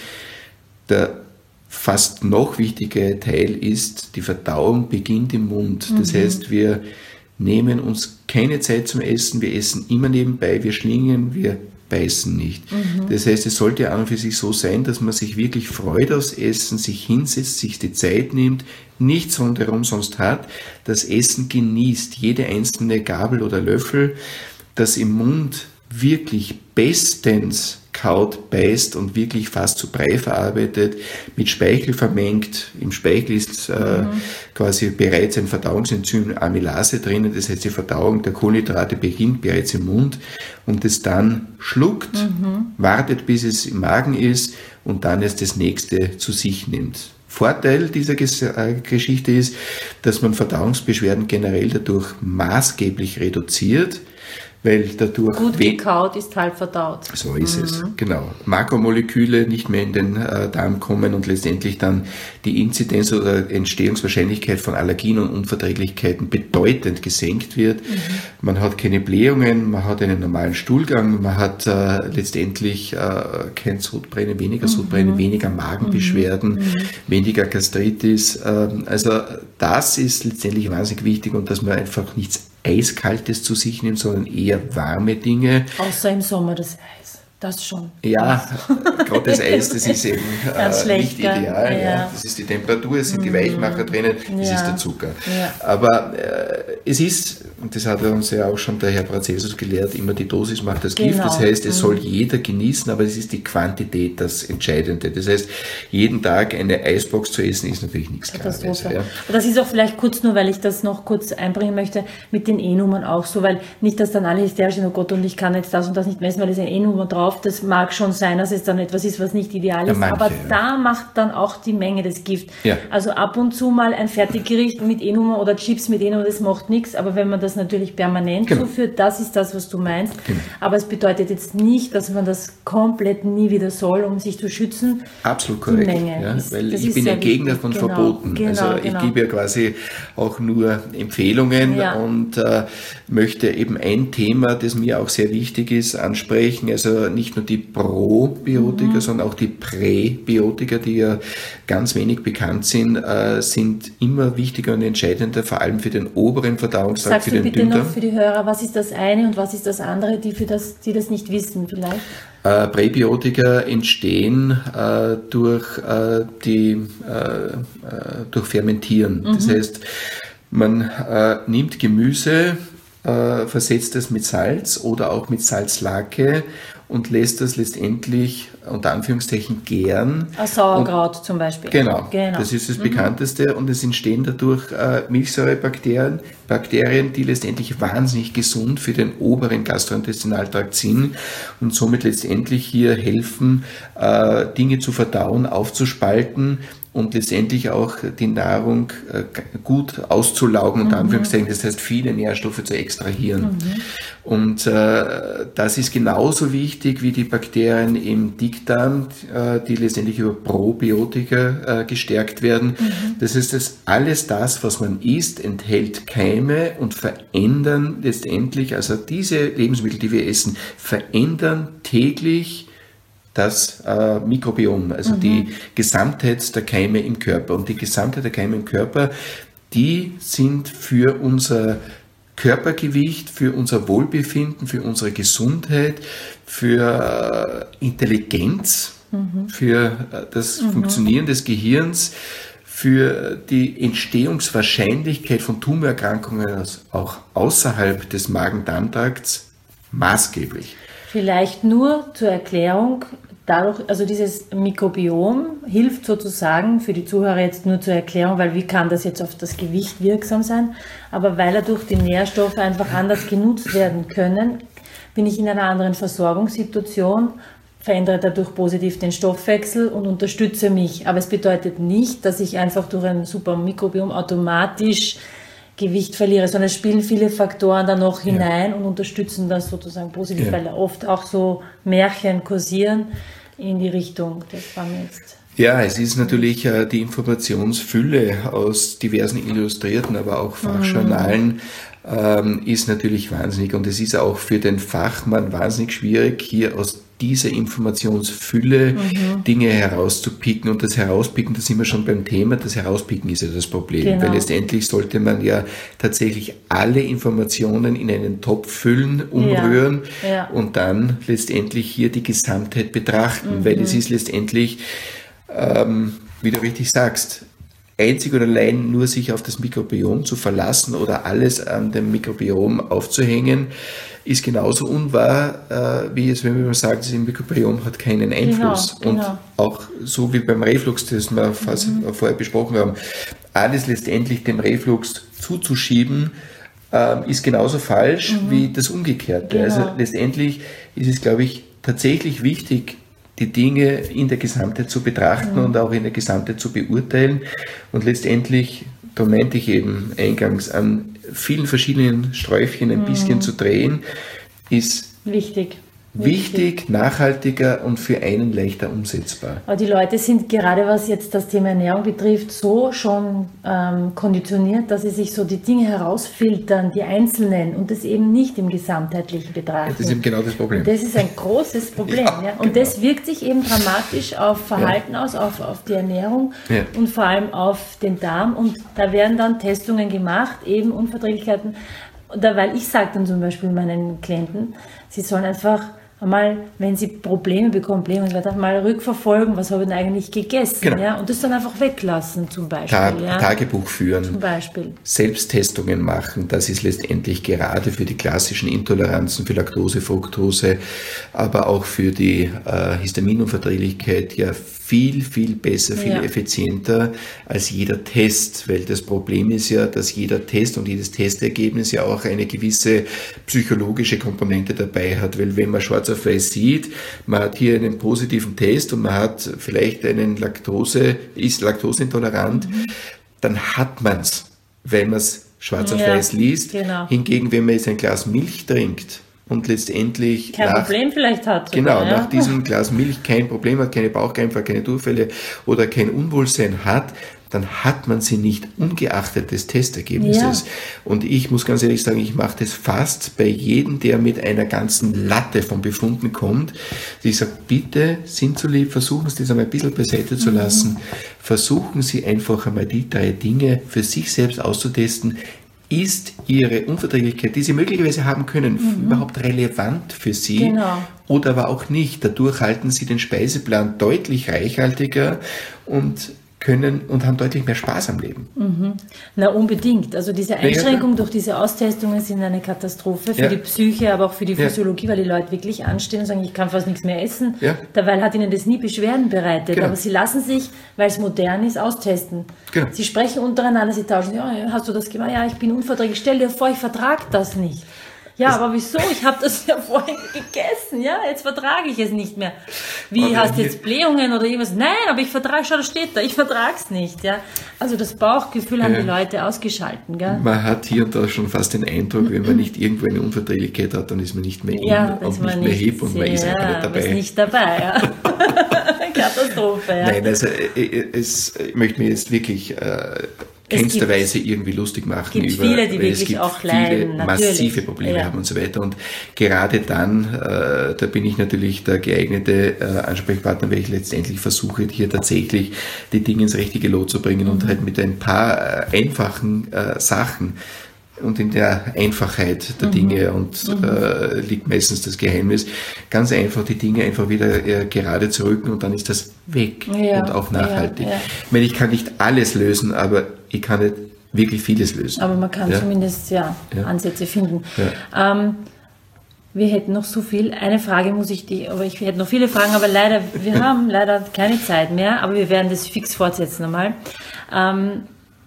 der fast noch wichtige Teil ist, die Verdauung beginnt im Mund. Das mhm. heißt, wir nehmen uns keine Zeit zum Essen, wir essen immer nebenbei, wir schlingen, wir beißen nicht. Mhm. Das heißt, es sollte an und für sich so sein, dass man sich wirklich freut aufs Essen, sich hinsetzt, sich die Zeit nimmt, nichts rundherum sonst hat, das Essen genießt, jede einzelne Gabel oder Löffel, das im Mund wirklich bestens kaut, beißt und wirklich fast zu Brei verarbeitet, mit Speichel vermengt. Im Speichel ist äh, mhm. quasi bereits ein Verdauungsenzym Amylase drinnen, das heißt die Verdauung der Kohlenhydrate beginnt bereits im Mund und es dann schluckt, mhm. wartet bis es im Magen ist und dann erst das nächste zu sich nimmt. Vorteil dieser Geschichte ist, dass man Verdauungsbeschwerden generell dadurch maßgeblich reduziert, weil dadurch... Gut gekaut ist halb verdaut. So ist mhm. es, genau. Makromoleküle nicht mehr in den äh, Darm kommen und letztendlich dann die Inzidenz oder Entstehungswahrscheinlichkeit von Allergien und Unverträglichkeiten bedeutend gesenkt wird. Mhm. Man hat keine Blähungen, man hat einen normalen Stuhlgang, man hat äh, letztendlich äh, kein Sodbrennen, weniger mhm. Sodbrennen, weniger Magenbeschwerden, mhm. weniger Gastritis. Äh, also das ist letztendlich wahnsinnig wichtig und dass man einfach nichts Eiskaltes zu sich nimmt, sondern eher warme Dinge. Außer im Sommer das Eis. Das schon. Ja, gerade das Eis, das ist eben äh, nicht ideal. Ja. Ja. Das ist die Temperatur, es sind die Weichmacher drinnen, das ja. ist der Zucker. Ja. Aber äh, es ist, und das hat uns ja auch schon der Herr Paracelsus gelehrt, immer die Dosis macht das Gift. Genau. Das heißt, es mhm. soll jeder genießen, aber es ist die Quantität das Entscheidende. Das heißt, jeden Tag eine Eisbox zu essen, ist natürlich nichts Kleines. Ja. Das ist auch vielleicht kurz nur, weil ich das noch kurz einbringen möchte, mit den E-Nummern auch so, weil nicht, dass dann alle hysterisch sind, oh Gott, und ich kann jetzt das und das nicht messen, weil es eine E-Nummer drauf. Das mag schon sein, dass es dann etwas ist, was nicht ideal ist, ja, manche, aber ja. da macht dann auch die Menge das Gift. Ja. Also ab und zu mal ein Fertiggericht mit E-Nummer oder Chips mit E-Nummer, das macht nichts, aber wenn man das natürlich permanent genau. zuführt, das ist das, was du meinst. Genau. Aber es bedeutet jetzt nicht, dass man das komplett nie wieder soll, um sich zu schützen. Absolut korrekt. Die Menge ja, ist, weil ich bin ein Gegner von genau. Verboten. Genau, also ich genau. gebe ja quasi auch nur Empfehlungen ja. und äh, möchte eben ein Thema, das mir auch sehr wichtig ist, ansprechen. Also nicht nur die Probiotika, mhm. sondern auch die Präbiotika, die ja ganz wenig bekannt sind, äh, sind immer wichtiger und entscheidender, vor allem für den oberen Verdauungstrakt, Sagst für den bitte Dünndarm. Noch für die Hörer, was ist das eine und was ist das andere, die, für das, die das nicht wissen vielleicht? Äh, Präbiotika entstehen äh, durch, äh, die, äh, durch Fermentieren. Mhm. Das heißt, man äh, nimmt Gemüse, äh, versetzt es mit Salz oder auch mit Salzlake und lässt das letztendlich unter Anführungszeichen gären. Ein Sauerkraut und, zum Beispiel. Genau, genau, das ist das mhm. bekannteste und es entstehen dadurch äh, Milchsäurebakterien, Bakterien, die letztendlich wahnsinnig gesund für den oberen Gastrointestinaltrakt sind und somit letztendlich hier helfen, äh, Dinge zu verdauen, aufzuspalten und letztendlich auch die Nahrung äh, gut auszulaugen, unter mhm. Anführungszeichen, das heißt viele Nährstoffe zu extrahieren. Mhm. Und äh, das ist genauso wichtig wie die Bakterien im Dickdarm, äh, die letztendlich über Probiotika äh, gestärkt werden. Mhm. Das heißt, dass alles das, was man isst, enthält Keime und verändern letztendlich, also diese Lebensmittel, die wir essen, verändern täglich das äh, Mikrobiom, also mhm. die Gesamtheit der Keime im Körper. Und die Gesamtheit der Keime im Körper, die sind für unser Körpergewicht, für unser Wohlbefinden, für unsere Gesundheit, für äh, Intelligenz, mhm. für äh, das mhm. Funktionieren des Gehirns, für die Entstehungswahrscheinlichkeit von Tumorerkrankungen auch außerhalb des Magen-Darm-Trakts maßgeblich. Vielleicht nur zur Erklärung, dadurch, also dieses Mikrobiom hilft sozusagen für die Zuhörer jetzt nur zur Erklärung, weil wie kann das jetzt auf das Gewicht wirksam sein, aber weil er durch die Nährstoffe einfach anders genutzt werden können, bin ich in einer anderen Versorgungssituation, verändere dadurch positiv den Stoffwechsel und unterstütze mich. Aber es bedeutet nicht, dass ich einfach durch ein super Mikrobiom automatisch Gewicht verliere, sondern es spielen viele Faktoren da noch hinein ja. und unterstützen das sozusagen positiv, ja. weil oft auch so Märchen kursieren in die Richtung. Das war mir jetzt. Ja, es ist natürlich äh, die Informationsfülle aus diversen Illustrierten, aber auch Fachjournalen mhm. ähm, ist natürlich wahnsinnig und es ist auch für den Fachmann wahnsinnig schwierig, hier aus dieser Informationsfülle mhm. Dinge herauszupicken und das Herauspicken, da sind wir schon beim Thema, das Herauspicken ist ja das Problem, genau. weil letztendlich sollte man ja tatsächlich alle Informationen in einen Topf füllen, umrühren ja. Ja. und dann letztendlich hier die Gesamtheit betrachten, mhm. weil es ist letztendlich, ähm, wie du richtig sagst, einzig und allein nur sich auf das Mikrobiom zu verlassen oder alles an dem Mikrobiom aufzuhängen, ist genauso unwahr, äh, wie es, wenn man sagt, das Mikrobiom hat keinen Einfluss. Genau, genau. Und auch so wie beim Reflux, das wir fast mhm. vorher besprochen haben, alles letztendlich dem Reflux zuzuschieben, äh, ist genauso falsch mhm. wie das Umgekehrte. Genau. Also letztendlich ist es, glaube ich, tatsächlich wichtig, die Dinge in der Gesamtheit zu betrachten mhm. und auch in der Gesamtheit zu beurteilen und letztendlich, da meinte ich eben eingangs, an vielen verschiedenen Sträufchen ein mhm. bisschen zu drehen, ist wichtig. Wichtig, nachhaltiger und für einen leichter umsetzbar. Aber die Leute sind gerade, was jetzt das Thema Ernährung betrifft, so schon ähm, konditioniert, dass sie sich so die Dinge herausfiltern, die einzelnen und das eben nicht im Gesamtheitlichen betrachten. Ja, das ist eben genau das Problem. Und das ist ein großes Problem. ja, ja. Und genau. das wirkt sich eben dramatisch auf Verhalten ja. aus, auf, auf die Ernährung ja. und vor allem auf den Darm. Und da werden dann Testungen gemacht, eben Unverträglichkeiten. Da, weil ich sage dann zum Beispiel meinen Klienten, sie sollen einfach einmal, wenn sie Probleme bekommen, Probleme und so weiter, mal rückverfolgen, was habe ich denn eigentlich gegessen, genau. ja, und das dann einfach weglassen zum Beispiel. Ta- ja. Tagebuch führen, zum Beispiel. Selbsttestungen machen, das ist letztendlich gerade für die klassischen Intoleranzen, für Laktose, Fructose, aber auch für die äh, Histaminunverträglichkeit ja viel, viel besser, viel ja. effizienter als jeder Test, weil das Problem ist ja, dass jeder Test und jedes Testergebnis ja auch eine gewisse psychologische Komponente dabei hat, weil wenn man schwarz auf weiß sieht, man hat hier einen positiven Test und man hat vielleicht einen Laktose, ist laktoseintolerant, mhm. dann hat man es, wenn man es schwarz auf ja, weiß liest. Genau. Hingegen, wenn man jetzt ein Glas Milch trinkt und letztendlich kein nach, Problem vielleicht hat. Genau, sogar, ja. nach diesem Glas Milch kein Problem hat, keine Bauchkrämpfe, keine Durchfälle oder kein Unwohlsein hat, dann hat man sie nicht, ungeachtet des Testergebnisses. Ja. Und ich muss ganz ehrlich sagen, ich mache das fast bei jedem, der mit einer ganzen Latte von Befunden kommt. Ich sage, bitte, sind so lieb, versuchen Sie das einmal ein bisschen beiseite zu lassen. Mhm. Versuchen Sie einfach einmal die drei Dinge für sich selbst auszutesten. Ist Ihre Unverträglichkeit, die Sie möglicherweise haben können, mhm. überhaupt relevant für Sie? Genau. Oder aber auch nicht. Dadurch halten Sie den Speiseplan deutlich reichhaltiger und können und haben deutlich mehr Spaß am Leben. Mhm. Na, unbedingt. Also diese Einschränkungen durch diese Austestungen sind eine Katastrophe für ja. die Psyche, aber auch für die Physiologie, ja. weil die Leute wirklich anstehen und sagen, ich kann fast nichts mehr essen. Ja. Dabei hat ihnen das nie Beschwerden bereitet. Genau. Aber sie lassen sich, weil es modern ist, austesten. Genau. Sie sprechen untereinander, sie tauschen, ja, hast du das gemacht? Ja, ich bin unverträglich. Stell dir vor, ich vertrage das nicht. Ja, aber wieso? Ich habe das ja vorhin gegessen, ja, jetzt vertrage ich es nicht mehr. Wie, okay, hast du jetzt Blähungen oder irgendwas? Nein, aber ich vertrage, schau, da steht da, ich vertrage es nicht, ja. Also das Bauchgefühl haben ja. die Leute ausgeschalten, gell. Man hat hier und da schon fast den Eindruck, wenn man nicht irgendwo eine Unverträglichkeit hat, dann ist man nicht mehr in ja, und nicht, nicht mehr hip und man ist ja, einfach nicht dabei. Ist nicht dabei, ja. Katastrophe, ja. Nein, also es, ich möchte mir jetzt wirklich äh, keinsterweise irgendwie lustig machen gibt über, viele, die wirklich es gibt auch viele leiden, massive Probleme ja. haben und so weiter. Und gerade dann, äh, da bin ich natürlich der geeignete äh, Ansprechpartner, weil ich letztendlich versuche, hier tatsächlich die Dinge ins richtige Lot zu bringen mhm. und halt mit ein paar äh, einfachen äh, Sachen und in der Einfachheit der mhm. Dinge und mhm. äh, liegt meistens das Geheimnis, ganz einfach die Dinge einfach wieder äh, gerade zu rücken und dann ist das weg ja. und auch nachhaltig. Ja, ja. Ich meine, ich kann nicht alles lösen, aber ich kann nicht wirklich vieles lösen. Aber man kann ja. zumindest ja, ja. Ansätze finden. Ja. Ähm, wir hätten noch so viel. Eine Frage muss ich die, aber ich hätte noch viele Fragen, aber leider, wir haben leider keine Zeit mehr, aber wir werden das fix fortsetzen einmal. Ähm,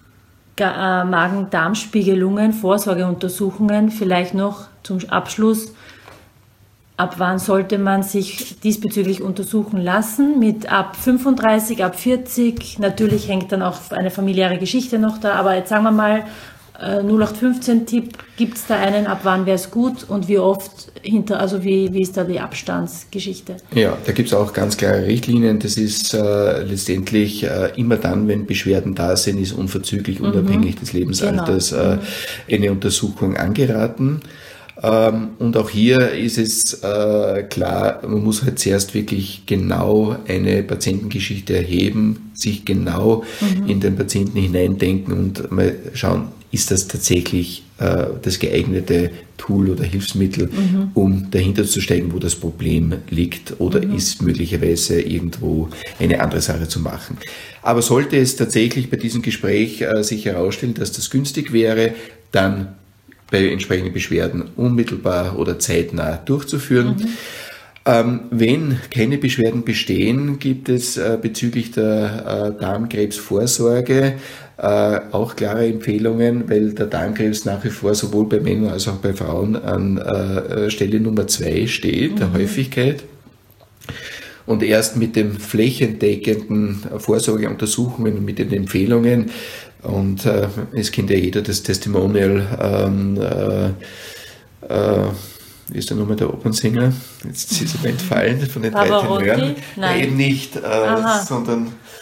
Magen-Darm-Spiegelungen, Vorsorgeuntersuchungen, vielleicht noch zum Abschluss. Ab wann sollte man sich diesbezüglich untersuchen lassen? Mit ab fünfunddreißig, ab vierzig? Natürlich hängt dann auch eine familiäre Geschichte noch da, aber jetzt sagen wir mal, null acht fünfzehn Tipp, gibt es da einen, ab wann wäre es gut und wie oft hinter, also wie, wie ist da die Abstandsgeschichte? Ja, da gibt es auch ganz klare Richtlinien. Das ist äh, letztendlich äh, immer dann, wenn Beschwerden da sind, ist unverzüglich, mhm. unabhängig des Lebensalters genau. äh, eine Untersuchung angeraten. Ähm, und auch hier ist es äh, klar, man muss halt zuerst wirklich genau eine Patientengeschichte erheben, sich genau mhm. in den Patienten hineindenken und mal schauen, ist das tatsächlich äh, das geeignete Tool oder Hilfsmittel, mhm. um dahinter zu steigen, wo das Problem liegt, oder mhm. ist möglicherweise irgendwo eine andere Sache zu machen. Aber sollte es tatsächlich bei diesem Gespräch äh, sich herausstellen, dass das günstig wäre, dann bei entsprechenden Beschwerden unmittelbar oder zeitnah durchzuführen. Mhm. Ähm, wenn keine Beschwerden bestehen, gibt es äh, bezüglich der äh, Darmkrebsvorsorge äh, auch klare Empfehlungen, weil der Darmkrebs nach wie vor sowohl bei Männern als auch bei Frauen an äh, Stelle Nummer zwei steht, mhm. der Häufigkeit. Und erst mit den flächendeckenden Vorsorgeuntersuchungen und mit den Empfehlungen, und äh, es kennt ja jeder das Testimonial, ähm, äh, äh, wie ist der Nummer der Opernsänger? Jetzt ist er mir entfallen von den drei Tenören. Nein, eben nicht, äh, sondern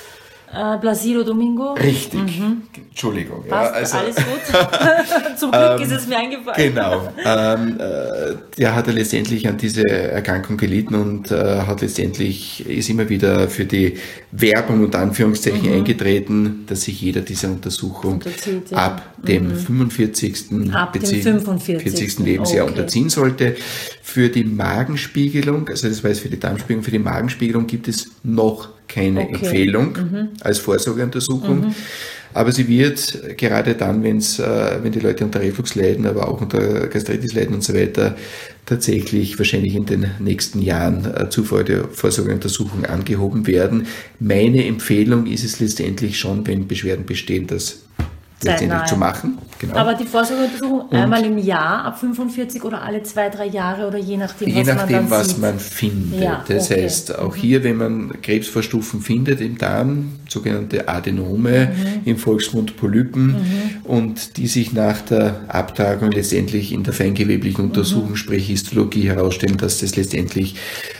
Äh, Placido Domingo. Richtig. Mhm. Entschuldigung. Passt, ja, also, alles gut. Zum Glück ähm, ist es mir eingefallen. Genau. ähm, äh, der hat ja letztendlich an diese Erkrankung gelitten und äh, hat letztendlich, ist immer wieder für die Werbung und Anführungszeichen mhm. eingetreten, dass sich jeder dieser Untersuchung ja. ab dem mhm. fünfundvierzigsten Ab dem fünfundvierzigsten Lebensjahr okay. unterziehen sollte. Für die Magenspiegelung, also das war jetzt für die Darmspiegelung, für die Magenspiegelung gibt es noch keine okay. Empfehlung mhm. als Vorsorgeuntersuchung. Mhm. Aber sie wird gerade dann, wenn's, äh, wenn die Leute unter Reflux leiden, aber auch unter Gastritis leiden und so weiter, tatsächlich wahrscheinlich in den nächsten Jahren äh, zur Vorsorgeuntersuchung angehoben werden. Meine Empfehlung ist es letztendlich schon, wenn Beschwerden bestehen, das letztendlich zu machen. Genau. Aber die Vorsorgeuntersuchung und einmal im Jahr ab fünfundvierzig oder alle zwei, drei Jahre oder je nachdem, je was nachdem, man dann was sieht. man findet. Ja, das okay. heißt, auch mhm. hier, wenn man Krebsvorstufen findet im Darm, sogenannte Adenome, mhm. im Volksmund Polypen, mhm. und die sich nach der Abtragung letztendlich in der feingeweblichen Untersuchung, mhm. sprich Histologie, herausstellen, dass das letztendlich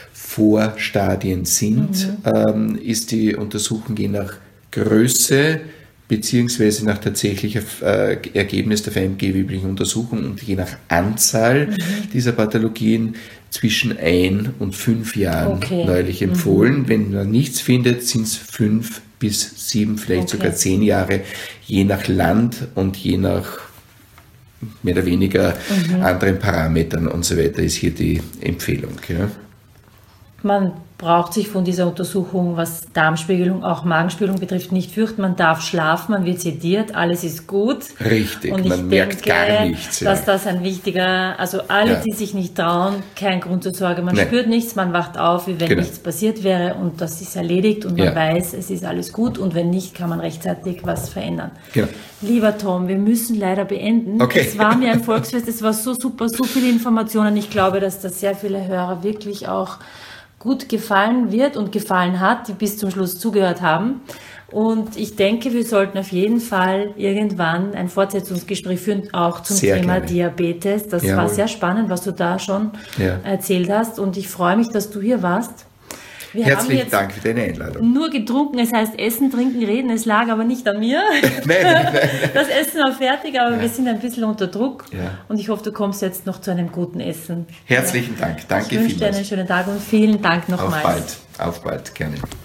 Vorstadien sind, mhm. ähm, ist die Untersuchung je nach Größe beziehungsweise nach tatsächlicher äh, Ergebnis der feingeweblichen Untersuchung und je nach Anzahl mhm. dieser Pathologien zwischen ein und fünf Jahren okay. neulich empfohlen. Mhm. Wenn man nichts findet, sind es fünf bis sieben, vielleicht okay. sogar zehn Jahre, je nach Land und je nach mehr oder weniger mhm. anderen Parametern und so weiter ist hier die Empfehlung. Ja. Man braucht sich von dieser Untersuchung, was Darmspiegelung, auch Magenspiegelung betrifft, nicht fürchten. Man darf schlafen, man wird sediert, alles ist gut. Richtig, und man merkt denke, gar nichts. Ja. Dass das ein wichtiger, also alle, ja. die sich nicht trauen, kein Grund zur Sorge. Man Nein. spürt nichts, man wacht auf, wie wenn genau. nichts passiert wäre und das ist erledigt und man ja. weiß, es ist alles gut und wenn nicht, kann man rechtzeitig was verändern. Genau. Lieber Tom, wir müssen leider beenden. Okay. Es war mir ein Volksfest, es war so super, so viele Informationen. Ich glaube, dass das sehr viele Hörer wirklich auch gut gefallen wird und gefallen hat, die bis zum Schluss zugehört haben. Und ich denke, wir sollten auf jeden Fall irgendwann ein Fortsetzungsgespräch führen, auch zum sehr Thema gerne. Diabetes. Das Jawohl. War sehr spannend, was du da schon ja. erzählt hast. Und ich freue mich, dass du hier warst. Wir Herzlichen Dank für deine Einladung. Nur getrunken, es heißt Essen, Trinken, Reden, es lag aber nicht an mir. nein, nein, nein. Das Essen war fertig, aber ja. wir sind ein bisschen unter Druck ja. und ich hoffe, du kommst jetzt noch zu einem guten Essen. Herzlichen ja. Dank, danke vielmals. Ich wünsche dir einen schönen Tag und vielen Dank nochmals. Auf bald, auf bald, gerne.